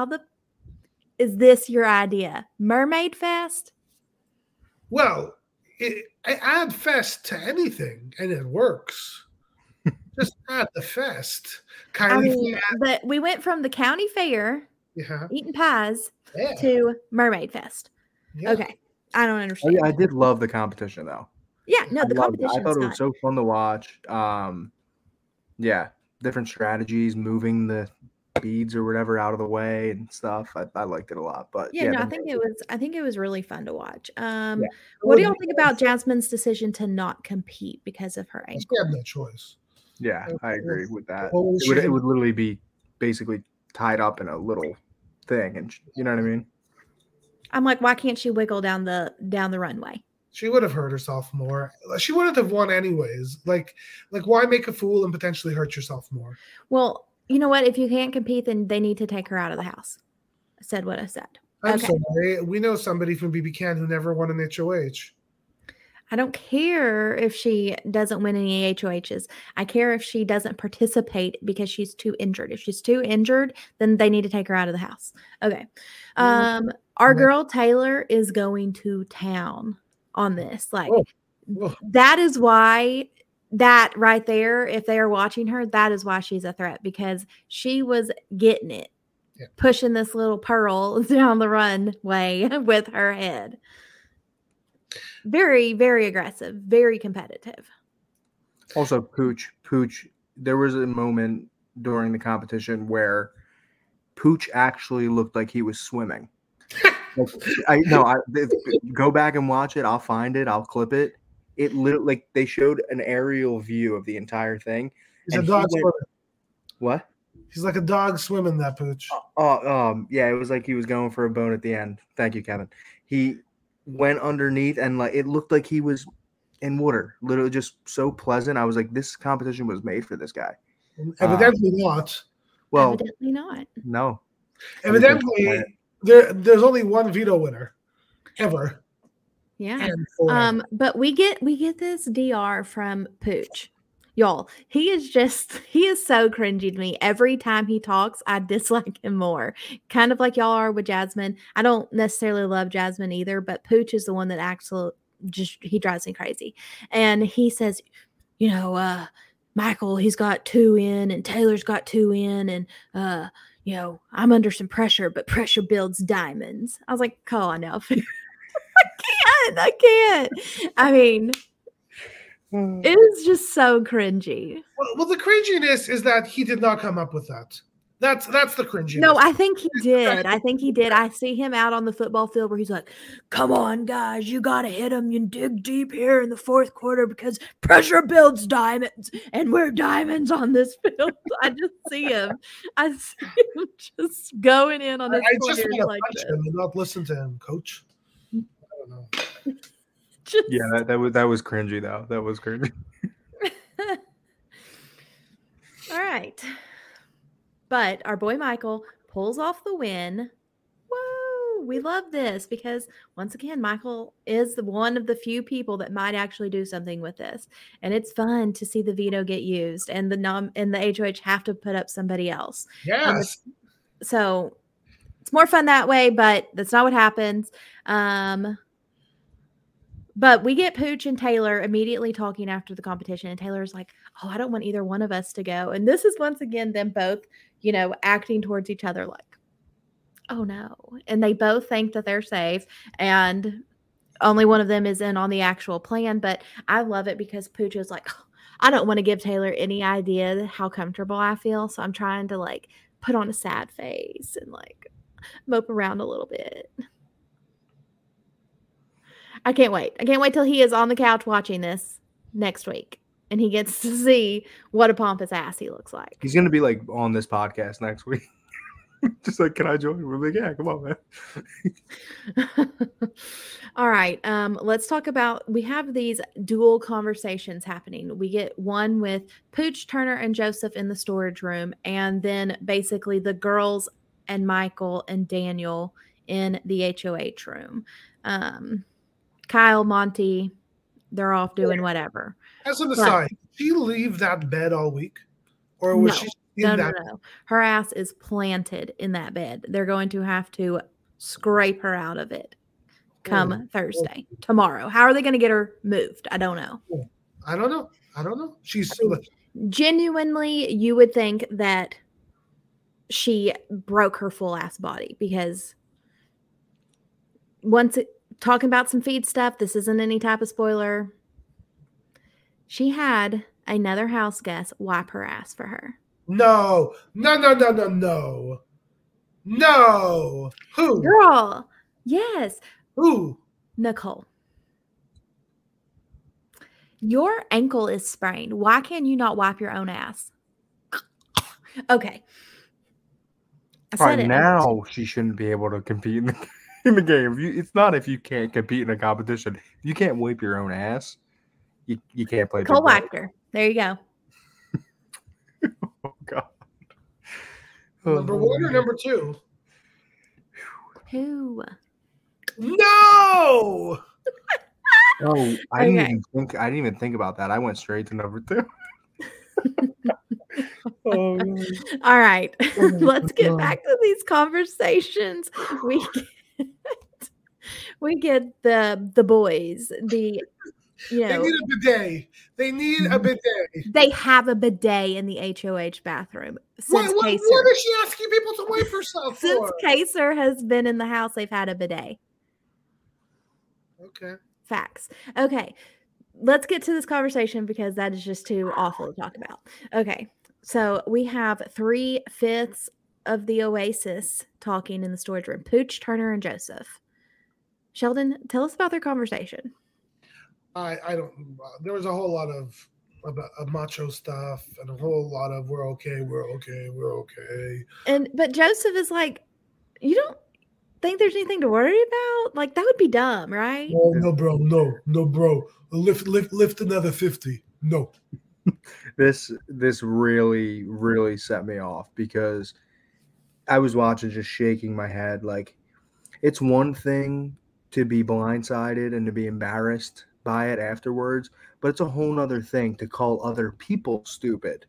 Is this your idea? Mermaid fest? Well, I add fest to anything and it works. Just add the fest. But we went from the county fair, eating pies, to Mermaid Fest. Yeah. Okay. I don't understand. I did love the competition, though. Yeah, no, the competition. I thought it was so fun to watch. Different strategies, moving the beads or whatever out of the way and stuff. I liked it a lot. But I think it was really fun to watch. What do y'all think about Jasmine's decision to not compete because of her ankle? She had no choice. Yeah, I agree with that. It would literally be basically tied up in a little thing, and you know what I mean? I'm like, why can't she wiggle down the runway? She would have hurt herself more. She wouldn't have won anyways. Like why make a fool and potentially hurt yourself more? Well, you know what? If you can't compete, then they need to take her out of the house. I said what I said. I'm sorry. We know somebody from BB Can who never won an HOH. I don't care if she doesn't win any HOHs. I care if she doesn't participate because she's too injured. If she's too injured, then they need to take her out of the house. Okay. Our girl Taylor is going to town on this. That is why that right there, if they are watching her, that is why she's a threat because she was getting it pushing this little Pearl down the runway with her head. Very, very aggressive, very competitive. Also, Pooch, there was a moment during the competition where Pooch actually looked like he was swimming. Go back and watch it. I'll find it. I'll clip it. It literally, like, they showed an aerial view of the entire thing. He's a dog swimming. What? He's like a dog swimming, that Pooch. Yeah, it was like he was going for a bone at the end. Thank you, Kevin. He went underneath and like it looked like he was in water. Literally just so pleasant. I was like, this competition was made for this guy. Evidently not. Well, evidently not. No. Evidently, there's only one veto winner ever. Yeah. But we get this DR from Pooch. Y'all, he is so cringy to me. Every time he talks, I dislike him more. Kind of like y'all are with Jasmine. I don't necessarily love Jasmine either, but Pooch is the one that actually he drives me crazy. And he says, Michael, he's got 2 in and Taylor's got 2 in and I'm under some pressure, but pressure builds diamonds. I was like, come on now. I can't. I mean, it is just so cringy. Well, the cringiness is that he did not come up with that. That's the cringiness. No, I think he did. I see him out on the football field where he's like, come on, guys, you got to hit him. You dig deep here in the 4th quarter because pressure builds diamonds, and we're diamonds on this field. I just see him. I see him just going in on this players like this. Him and not listen to him, coach. I don't know. Yeah, that was cringy though. That was cringy. All right. But our boy Michael pulls off the win. Woo! We love this because once again, Michael is one of the few people that might actually do something with this. And it's fun to see the veto get used and the HOH have to put up somebody else. Yes. So it's more fun that way, but that's not what happens. But we get Pooch and Taylor immediately talking after the competition. And Taylor's like, oh, I don't want either one of us to go. And this is once again them both, acting towards each other like, oh no. And they both think that they're safe. And only one of them is in on the actual plan. But I love it because Pooch is like, oh, I don't want to give Taylor any idea how comfortable I feel. So I'm trying to like put on a sad face and like mope around a little bit. I can't wait. I can't wait till he is on the couch watching this next week and he gets to see what a pompous ass he looks like. He's going to be like on this podcast next week. Just like, can I join? We're like, yeah, come on, man. All right. Let's talk about, we have these dual conversations happening. We get one with Pooch, Turner, and Joseph in the storage room. And then basically the girls and Michael and Daniel in the HOH room. Kyle, Monty, they're off doing whatever. As an aside, did she leave that bed all week? Or was she in that? No. Her ass is planted in that bed. They're going to have to scrape her out of it come Thursday, tomorrow. How are they going to get her moved? I don't know. I don't know. Genuinely, you would think that she broke her full ass body because talking about some feed stuff, this isn't any type of spoiler. She had another house guest wipe her ass for her. No. Who? Girl. Yes. Who? Nicole. Your ankle is sprained. Why can you not wipe your own ass? Okay. All right, now she shouldn't be able to compete in the game. It's not if you can't compete in a competition. If you can't wipe your own ass, you can't play. Cole wiped her. There you go. Oh, God. Number 1 or number 2? Who? No! Oh, I didn't even think about that. I went straight to number 2. Oh, all right. Let's get back to these conversations. We get the boys, the you They know, need a bidet. They need a bidet. they have a bidet in the HOH bathroom since What Kaser. is she asking people to wipe herself Since for? Kaser has been in the house, they've had a bidet. Okay. Facts. Okay. Let's get to this conversation because that is just too awful to talk about. Okay. So we have 3/5 of the Oasis talking in the storage room. Pooch, Turner, and Joseph. Sheldon, tell us about their conversation. I don't. There was a whole lot of macho stuff and a whole lot of we're okay. But Joseph is like, you don't think there's anything to worry about? Like that would be dumb, right? No, bro. Lift another 50. No. This really set me off because I was watching, just shaking my head. Like, it's one thing to be blindsided and to be embarrassed by it afterwards, but it's a whole nother thing to call other people stupid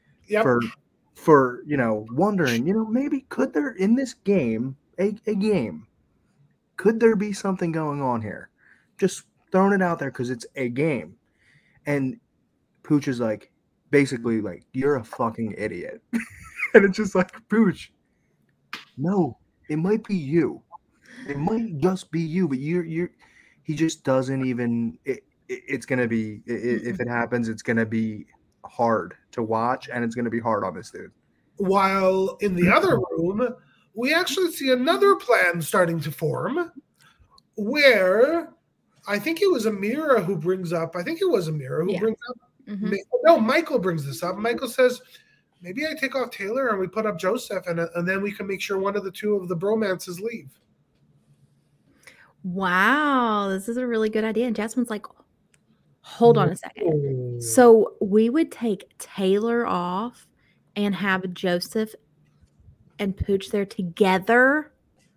for wondering, maybe could there in this game, a game, could there be something going on here? Just throwing it out there because it's a game. And Pooch is like, basically like, you're a fucking idiot. And it's just like, Pooch, no, it might be you. It might just be you, but he just doesn't even, it's going to be, if it happens, it's going to be hard to watch and it's going to be hard on this dude. While in the other room, we actually see another plan starting to form where I think it was Amira who brings up, no, Michael brings this up. Michael says, maybe I take off Taylor and we put up Joseph and then we can make sure one of the two of the bromances leave. Wow, this is a really good idea. And Jasmine's like, hold on a second. So we would take Taylor off and have Joseph and Pooch there together.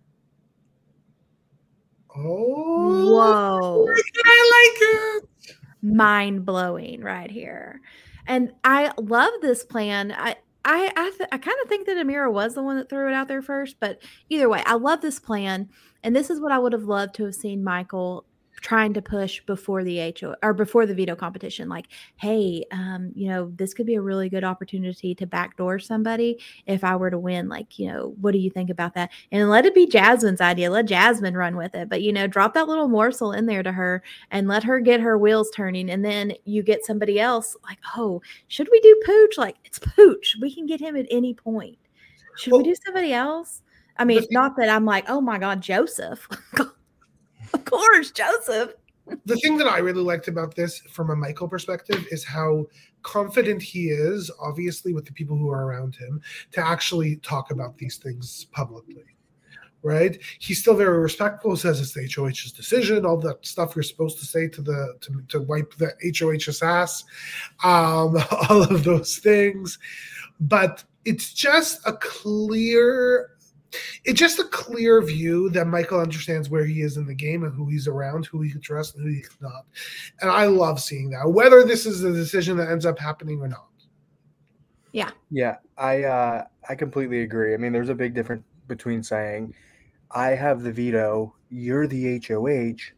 Oh, whoa. I like it. Mind blowing right here. And I love this plan. I kind of think that Amira was the one that threw it out there first, but either way, I love this plan. And this is what I would have loved to have seen Michael trying to push before the before the veto competition. Like, hey, this could be a really good opportunity to backdoor somebody if I were to win. Like, what do you think about that? And let it be Jasmine's idea. Let Jasmine run with it. But, drop that little morsel in there to her and let her get her wheels turning. And then you get somebody else like, oh, should we do Pooch? Like, it's Pooch. We can get him at any point. Should we do somebody else? I mean, not that I'm like, oh my God, Joseph. Of course, Joseph. The thing that I really liked about this from a Michael perspective is how confident he is, obviously, with the people who are around him, to actually talk about these things publicly. Right? He's still very respectful, says it's the HOH's decision, all that stuff you're supposed to say to wipe the HOH's ass, all of those things. But it's just a clear view that Michael understands where he is in the game and who he's around, who he can trust and who he cannot. And I love seeing that, whether this is the decision that ends up happening or not. Yeah. Yeah, I completely agree. I mean, there's a big difference between saying, I have the veto, you're the HOH,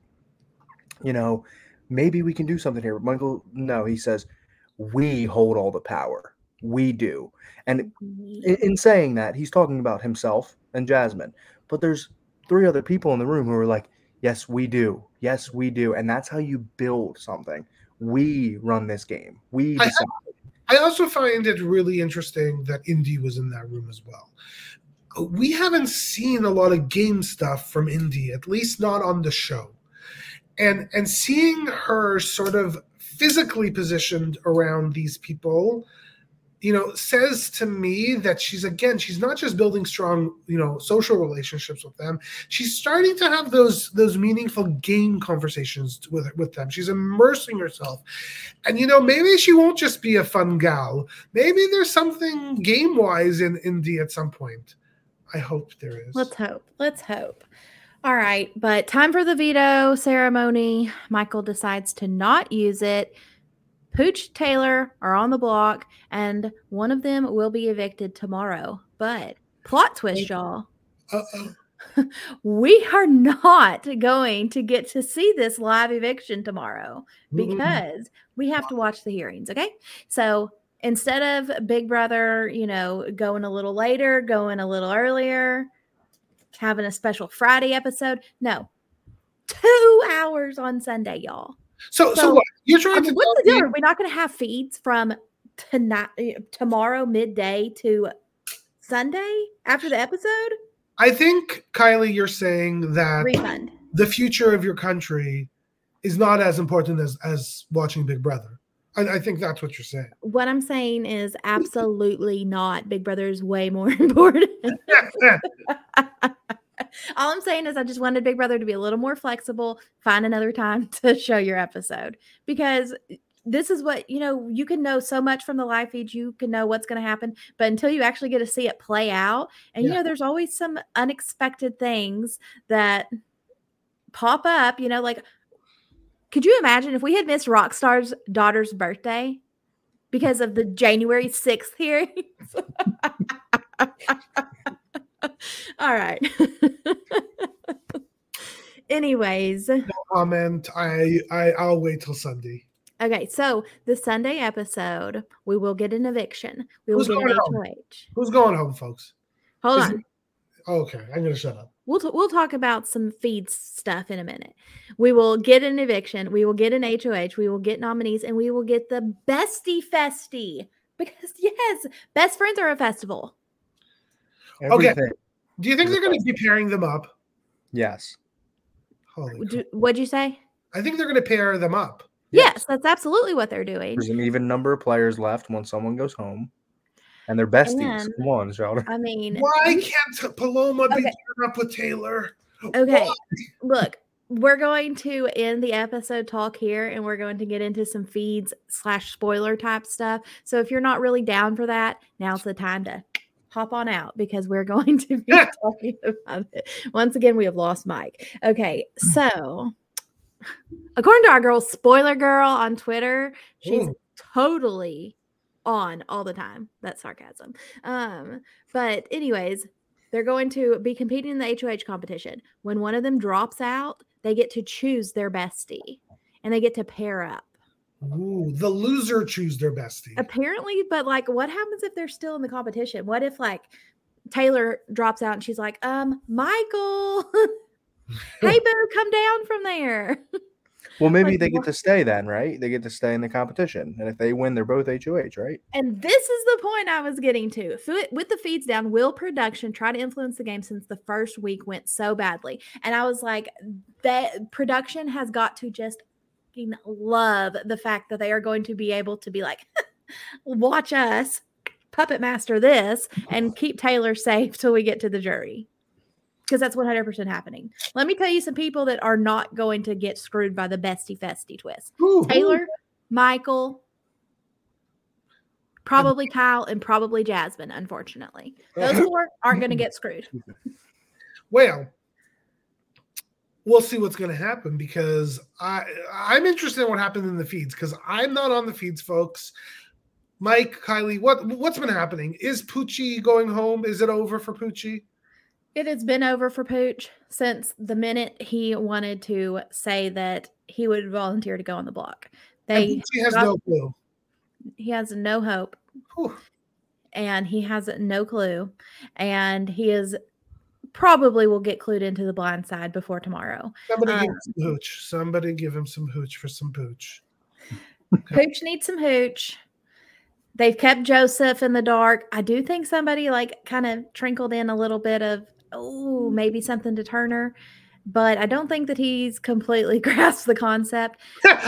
maybe we can do something here. But Michael, no, he says, we hold all the power. We do. And in saying that, he's talking about himself and Jasmine. But there's 3 other people in the room who are like, yes, we do. Yes, we do. And that's how you build something. We run this game. We decide. I also find it really interesting that Indy was in that room as well. We haven't seen a lot of game stuff from Indy, at least not on the show. And seeing her sort of physically positioned around these people, says to me that she's not just building strong, social relationships with them. She's starting to have those meaningful game conversations with them. She's immersing herself. And, maybe she won't just be a fun gal. Maybe there's something game-wise in Indy at some point. I hope there is. Let's hope. All right, but time for the veto ceremony. Michael decides to not use it. Pooch, Taylor are on the block, and one of them will be evicted tomorrow. But plot twist, y'all. We are not going to get to see this live eviction tomorrow because we have to watch the hearings. Okay. So instead of Big Brother, going a little later, going a little earlier, having a special Friday episode, no, 2 hours on Sunday, y'all. So what? You're trying to what's the deal? Are we not going to have feeds from tomorrow midday to Sunday after the episode? I think, Kylie, you're saying that refund. The future of your country is not as important as watching Big Brother. I think that's what you're saying. What I'm saying is absolutely not. Big Brother is way more important. All I'm saying is I just wanted Big Brother to be a little more flexible, find another time to show your episode. Because this is what, you can know so much from the live feed. You can know what's going to happen. But until you actually get to see it play out, and, there's always some unexpected things that pop up, like, could you imagine if we had missed Rockstar's daughter's birthday because of the January 6th hearings? All right. Anyways. No comment. I'll wait till Sunday. Okay, so the Sunday episode, we will get an eviction. We will get an HOH. Who's going home, folks? Hold on. Okay, I'm going to shut up. We'll talk about some feed stuff in a minute. We will get an eviction. We will get an HOH. We will get nominees, and we will get the Bestie Festie. Because, yes, best friends are a festival. Everything. Okay. Do you think they're going to be pairing them up? Yes. What'd you say? I think they're going to pair them up. Yes, that's absolutely what they're doing. There's an even number of players left once someone goes home. And they're besties. Come on, Sheldon. I mean, why can't Paloma be paired up with Taylor? Okay. Why? Look, we're going to end the episode talk here, and we're going to get into some feeds / spoiler type stuff. So if you're not really down for that, now's the time to hop on out because we're going to be talking about it. Once again, we have lost Mike. Okay, so according to our girl, Spoiler Girl on Twitter, she's totally on all the time. That's sarcasm. But anyways, they're going to be competing in the HOH competition. When one of them drops out, they get to choose their bestie and they get to pair up. Ooh, the loser choose their bestie. Apparently, but what happens if they're still in the competition? What if Taylor drops out and she's like, Michael, hey boo, come down from there. Well, maybe they get to stay then, right? They get to stay in the competition. And if they win, they're both HOH, right? And this is the point I was getting to. With the feeds down, will production try to influence the game since the first week went so badly? And I was like, that production has got to just love the fact that they are going to be able to be like, watch us puppet master this and keep Taylor safe till we get to the jury. Because that's 100% happening. Let me tell you some people that are not going to get screwed by the Bestie Festie twist. Taylor, Michael, probably Kyle, and probably Jasmine, unfortunately. Those four aren't going to get screwed. Well, we'll see what's going to happen because I'm interested in what happened in the feeds because I'm not on the feeds, folks. Mike, Kylie, what's been happening? Is Poochie going home? Is it over for Poochie? It has been over for Pooch since the minute he wanted to say that he would volunteer to go on the block. He has no clue. He has no hope. Whew. And he has no clue. And he is probably will get clued into the blind side before tomorrow. Somebody give him some hooch. Somebody give him some hooch for some Pooch. Pooch needs some hooch. They've kept Joseph in the dark. I do think somebody kind of trickled in a little bit of, maybe something to Turner, but I don't think that he's completely grasped the concept.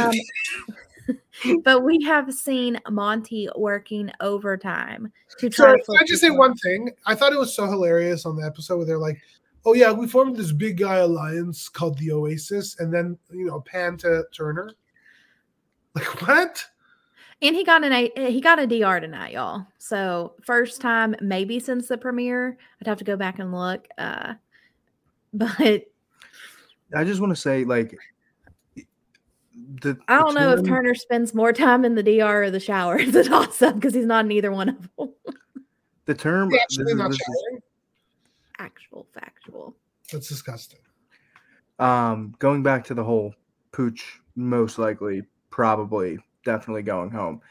But we have seen Monty working overtime to try. Can I just say one thing? I thought it was so hilarious on the episode where they're like, "Oh yeah, we formed this big guy alliance called the Oasis," and then pan to Turner. Like what? And he got a DR tonight, y'all. So first time maybe since the premiere. I'd have to go back and look. But I just want to say, I don't know if Turner spends more time in the DR or the shower. It's a toss-up because he's not in either one of them. The term Actual factual. That's disgusting. Going back to the whole Pooch, most likely, probably, definitely going home.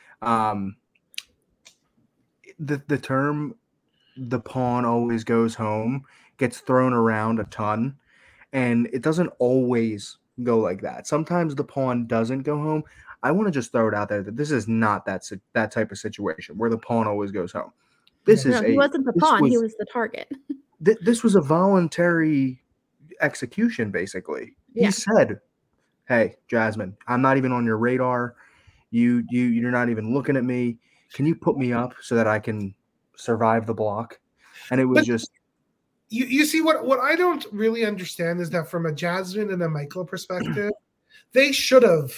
The term "the pawn always goes home" gets thrown around a ton, and it doesn't always go like that. Sometimes the pawn doesn't go home. I want to just throw it out there that this is not that type of situation where the pawn always goes home. This is he wasn't the pawn; he was the target. This was a voluntary execution, basically. Yeah. He said, "Hey, Jasmine, I'm not even on your radar. You're not even looking at me. Can you put me up so that I can survive the block?" And it was just you see what I don't really understand is that from a Jasmine and a Michael perspective, they should have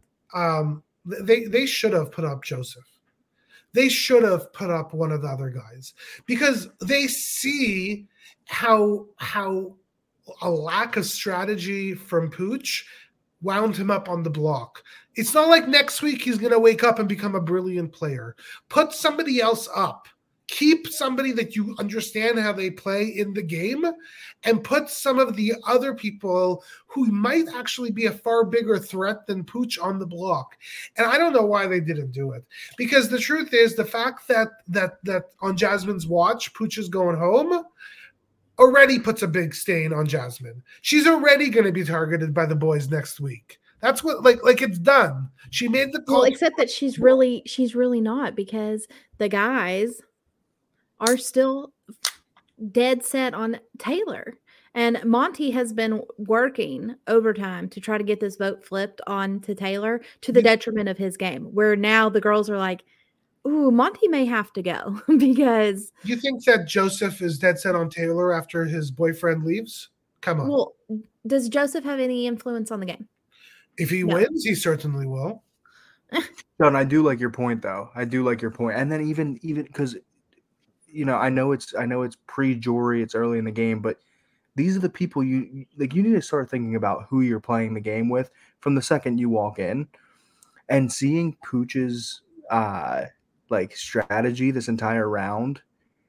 they should have put up Joseph. They should have put up one of the other guys because they see how a lack of strategy from Pooch wound him up on the block. It's not like next week he's going to wake up and become a brilliant player. Put somebody else up. Keep somebody that you understand how they play in the game and put some of the other people who might actually be a far bigger threat than Pooch on the block. And I don't know why they didn't do it. Because the truth is the fact that on Jasmine's watch, Pooch is going home already puts a big stain on Jasmine. She's already going to be targeted by the boys next week. That's what like it's done. She made the call. Well, except that she's really not, because the guys are still dead set on Taylor. And Monty has been working overtime to try to get this vote flipped on to Taylor to the detriment of his game, where now the girls are like, ooh, Monty may have to go because... You think that Joseph is dead set on Taylor after his boyfriend leaves? Come on. Well, does Joseph have any influence on the game? If he wins, he certainly will. John, I do like your point, though. I do like your point. And then even because... I know it's pre-jury, it's early in the game, but these are the people you need to start thinking about who you're playing the game with from the second you walk in, and seeing Pooch's strategy this entire round.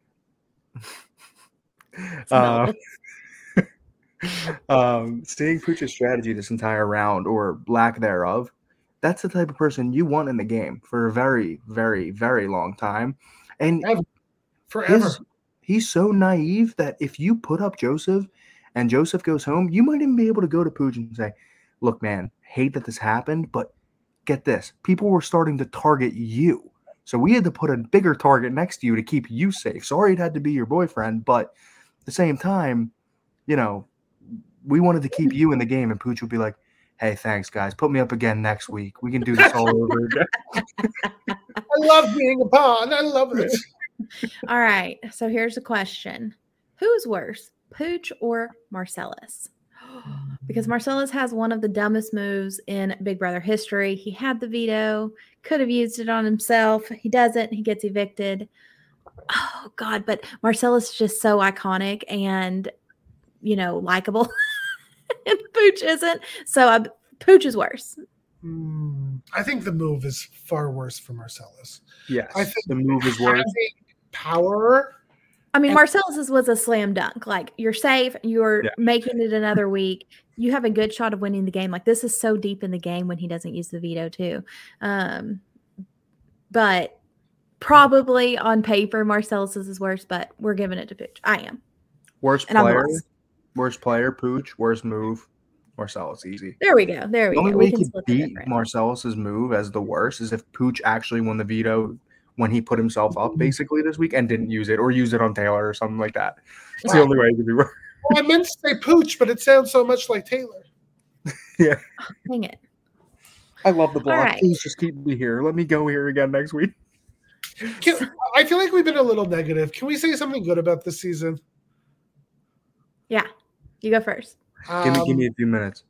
Seeing Pooch's strategy this entire round, or lack thereof, that's the type of person you want in the game for a very, very, very long time. And forever. He's so naive that if you put up Joseph and Joseph goes home, you might even be able to go to Pooch and say, look, man, hate that this happened, but get this. People were starting to target you. So we had to put a bigger target next to you to keep you safe. Sorry it had to be your boyfriend, but at the same time, we wanted to keep you in the game. And Pooch would be like, hey, thanks, guys. Put me up again next week. We can do this all over again. I love being a pawn. I love it. All right. So here's a question. Who's worse, Pooch or Marcellus? Because Marcellus has one of the dumbest moves in Big Brother history. He had the veto, could have used it on himself. He doesn't. He gets evicted. Oh, God. But Marcellus is just so iconic and, likable. And Pooch isn't. So Pooch is worse. I think the move is far worse for Marcellus. Yes, I think the move is worse. Power. I mean, Marcellus was a slam dunk. Like, you're safe. You're making it another week. You have a good shot of winning the game. Like, this is so deep in the game when he doesn't use the veto too. But probably on paper, Marcellus is worse, but we're giving it to Pooch. I am. Worst player, Pooch. Worst move, Marcellus. Easy. There we go. The only way you could beat Marcellus's move as the worst is if Pooch actually won the veto when he put himself up basically this week and didn't use it, or use it on Taylor or something like that. It's the only way it could be worse. Well, I meant to say Pooch, but it sounds so much like Taylor. Yeah. Oh, dang it. I love the block. Right. Please just keep me here. Let me go here again next week. I feel like we've been a little negative. Can we say something good about this season? Yeah. You go first. Give me a few minutes.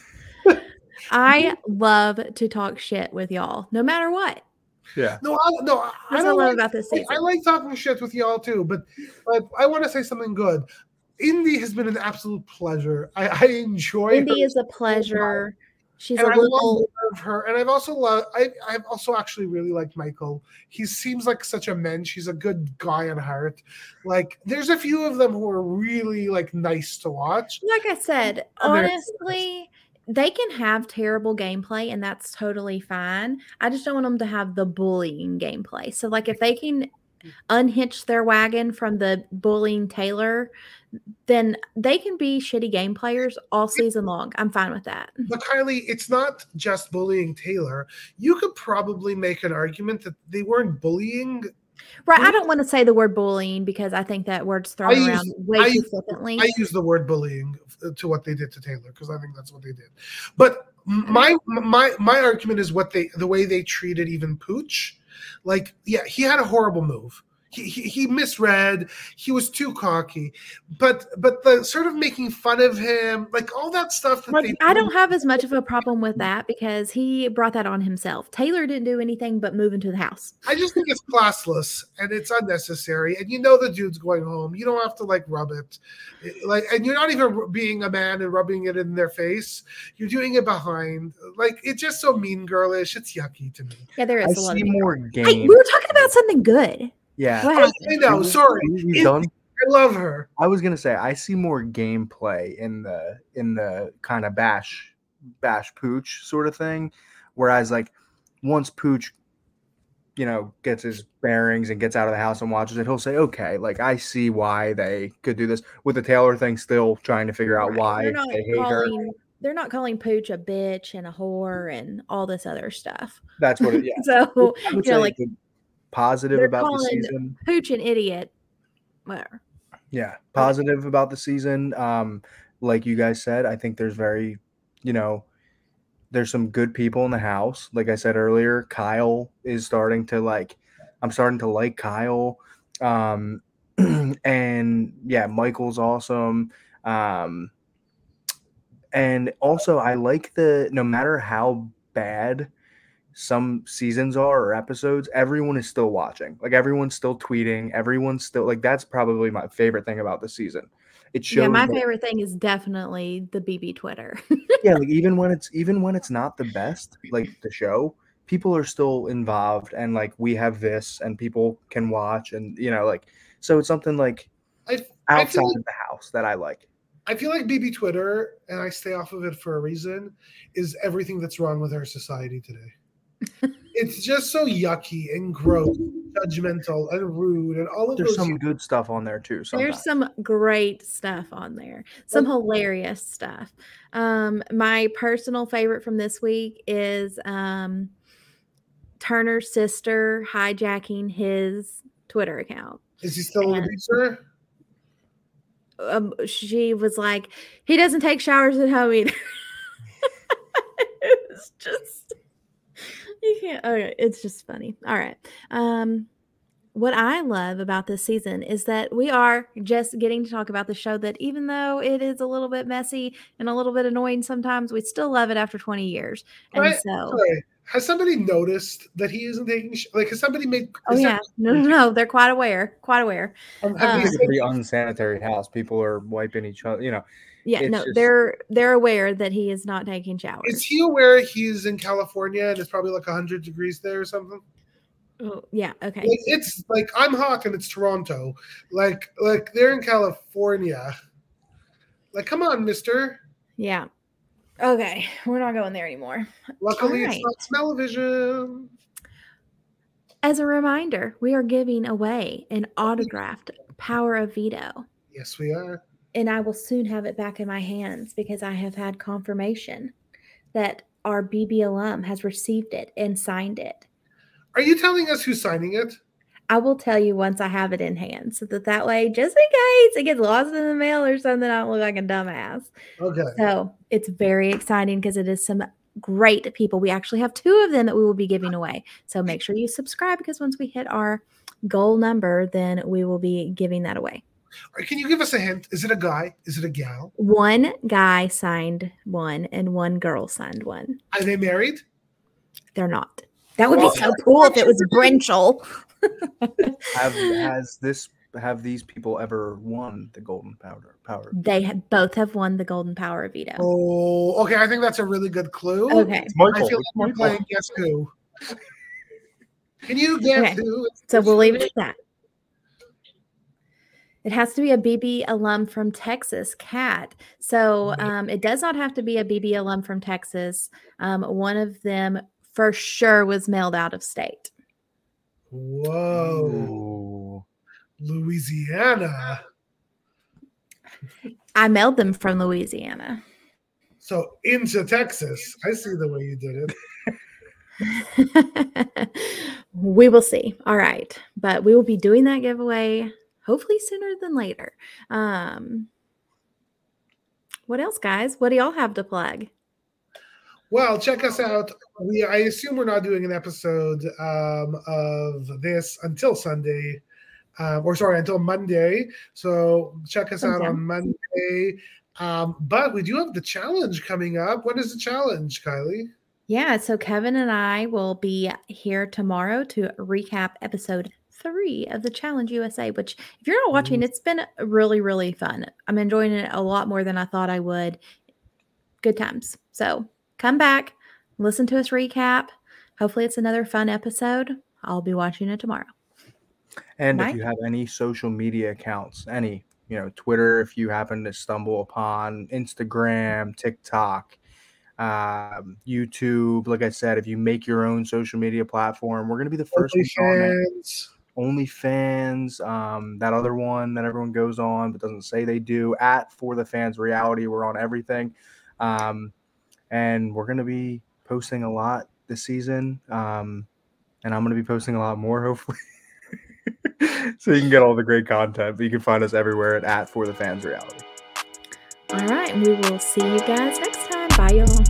I love to talk shit with y'all, no matter what. Yeah. No, I don't love about this season. I like talking shit with y'all too, but I want to say something good. Indy has been an absolute pleasure. I enjoy. Indy is a pleasure. She's And a I little. love her, and I've also actually really liked Michael. He seems like such a mensch. He's a good guy at heart. Like, there's a few of them who are really like nice to watch. Like I said, And they're- honestly, they can have terrible gameplay, and that's totally fine. I just don't want them to have the bullying gameplay. So, like, if they can unhitch their wagon from the bullying Taylor, then they can be shitty game players all season long. I'm fine with that. But Kylie, it's not just bullying Taylor. You could probably make an argument that they weren't bullying. Right. I don't want to say the word bullying because I think that word's thrown around way too flippantly. I use the word bullying to what they did to Taylor because I think that's what they did. But my argument is the way they treated even Pooch. Like, yeah, he had a horrible move. He misread. He was too cocky, but the sort of making fun of him, like all that stuff. I don't have as much of a problem with that because he brought that on himself. Taylor didn't do anything but move into the house. I just think it's classless and it's unnecessary. And you know the dude's going home. You don't have to like rub it, like, and you're not even being a man and rubbing it in their face. You're doing it behind. Like, it's just so mean girlish. It's yucky to me. Yeah, there is I a lot see of more Hey, game. we were talking about something good. Yeah. I know. Sorry. You done? I love her. I was gonna say I see more gameplay in the kind of bash Pooch sort of thing, whereas like once Pooch, gets his bearings and gets out of the house and watches it, he'll say, okay, like I see why they could do this. With the Taylor thing, still trying to figure out why they hate her. They're not calling Pooch a bitch and a whore and all this other stuff. That's what it. Yeah. So I would say like the positive about the season. Pooch an idiot. Whatever. Yeah, positive about the season. Like you guys said, I think there's there's some good people in the house. Like I said earlier, Kyle is starting to like. I'm starting to like Kyle. And yeah, Michael's awesome. And also I like no matter how bad some seasons are or episodes, everyone is still watching. Like everyone's still tweeting. Everyone's still like, that's probably my favorite thing about the season. It shows. Yeah, my favorite thing is definitely the BB Twitter. Yeah, like even when it's not the best, like the show, people are still involved, and like we have this, and people can watch, and so it's something like outside of the house that I like. I feel like BB Twitter, and I stay off of it for a reason, is everything that's wrong with our society today. It's just so yucky and gross, judgmental and rude, and all of There's those. some good stuff on there too. Sometimes. There's some great stuff on there, some hilarious stuff. My personal favorite from this week is Turner's sister hijacking his Twitter account. Is he still an abuser? She was like, he doesn't take showers at home either. It's just. You can't. Okay, it's just funny. All right. What I love about this season is that we are just getting to talk about the show that, even though it is a little bit messy and a little bit annoying sometimes, we still love it after 20 years. And has somebody noticed that he isn't taking? Has somebody made? No. They're quite aware. It's a pretty unsanitary house. People are wiping each other. Yeah, they're aware that he is not taking showers. Is he aware he's in California and it's probably like 100 degrees there or something? Oh, yeah, okay. It's like I'm hot and it's Toronto. Like they're in California. Like, come on, mister. Yeah. Okay, we're not going there anymore. Luckily, It's not smell-o-vision. As a reminder, we are giving away an autographed Power of Veto. Yes, we are. And I will soon have it back in my hands because I have had confirmation that our BB alum has received it and signed it. Are you telling us who's signing it? I will tell you once I have it in hand, so that way, just in case it gets lost in the mail or something, I don't look like a dumbass. Okay. So it's very exciting because it is some great people. We actually have 2 of them that we will be giving away. So make sure you subscribe because once we hit our goal number, then we will be giving that away. Can you give us a hint? Is it a guy? Is it a gal? One guy signed one and one girl signed one. Are they married? They're not. That would be so cool if it was Brenchel. Has this have these people ever won the Golden Power? They both have won the Golden Power veto. Oh, okay. I think that's a really good clue. Okay. I feel like we're playing Guess Who. Can you guess who? So we'll leave it at that. It has to be a BB alum from Texas, Kat. So it does not have to be a BB alum from Texas. One of them for sure was mailed out of state. Whoa. Ooh. Louisiana. I mailed them from Louisiana. So into Texas. I see the way you did it. We will see. All right. But we will be doing that giveaway hopefully sooner than later. What else, guys? What do y'all have to plug? Well, check us out. I assume we're not doing an episode of this until Sunday. Until Monday. So check us out on Monday. But we do have the challenge coming up. When is the challenge, Kylie? Yeah, so Kevin and I will be here tomorrow to recap episode 3 of the Challenge USA, which if you're not watching, it's been really, really fun. I'm enjoying it a lot more than I thought I would. Good times. So come back, listen to us recap. Hopefully it's another fun episode. I'll be watching it tomorrow. And if you have any social media accounts, Twitter, if you happen to stumble upon Instagram, TikTok, YouTube, like I said, if you make your own social media platform, we're going to be the first OnlyFans, that other one that everyone goes on but doesn't say they do, at For the Fans Reality. We're on everything. And we're going to be posting a lot this season. And I'm going to be posting a lot more, hopefully. So you can get all the great content, but you can find us everywhere at For the Fans Reality. All right. We will see you guys next time. Bye, y'all.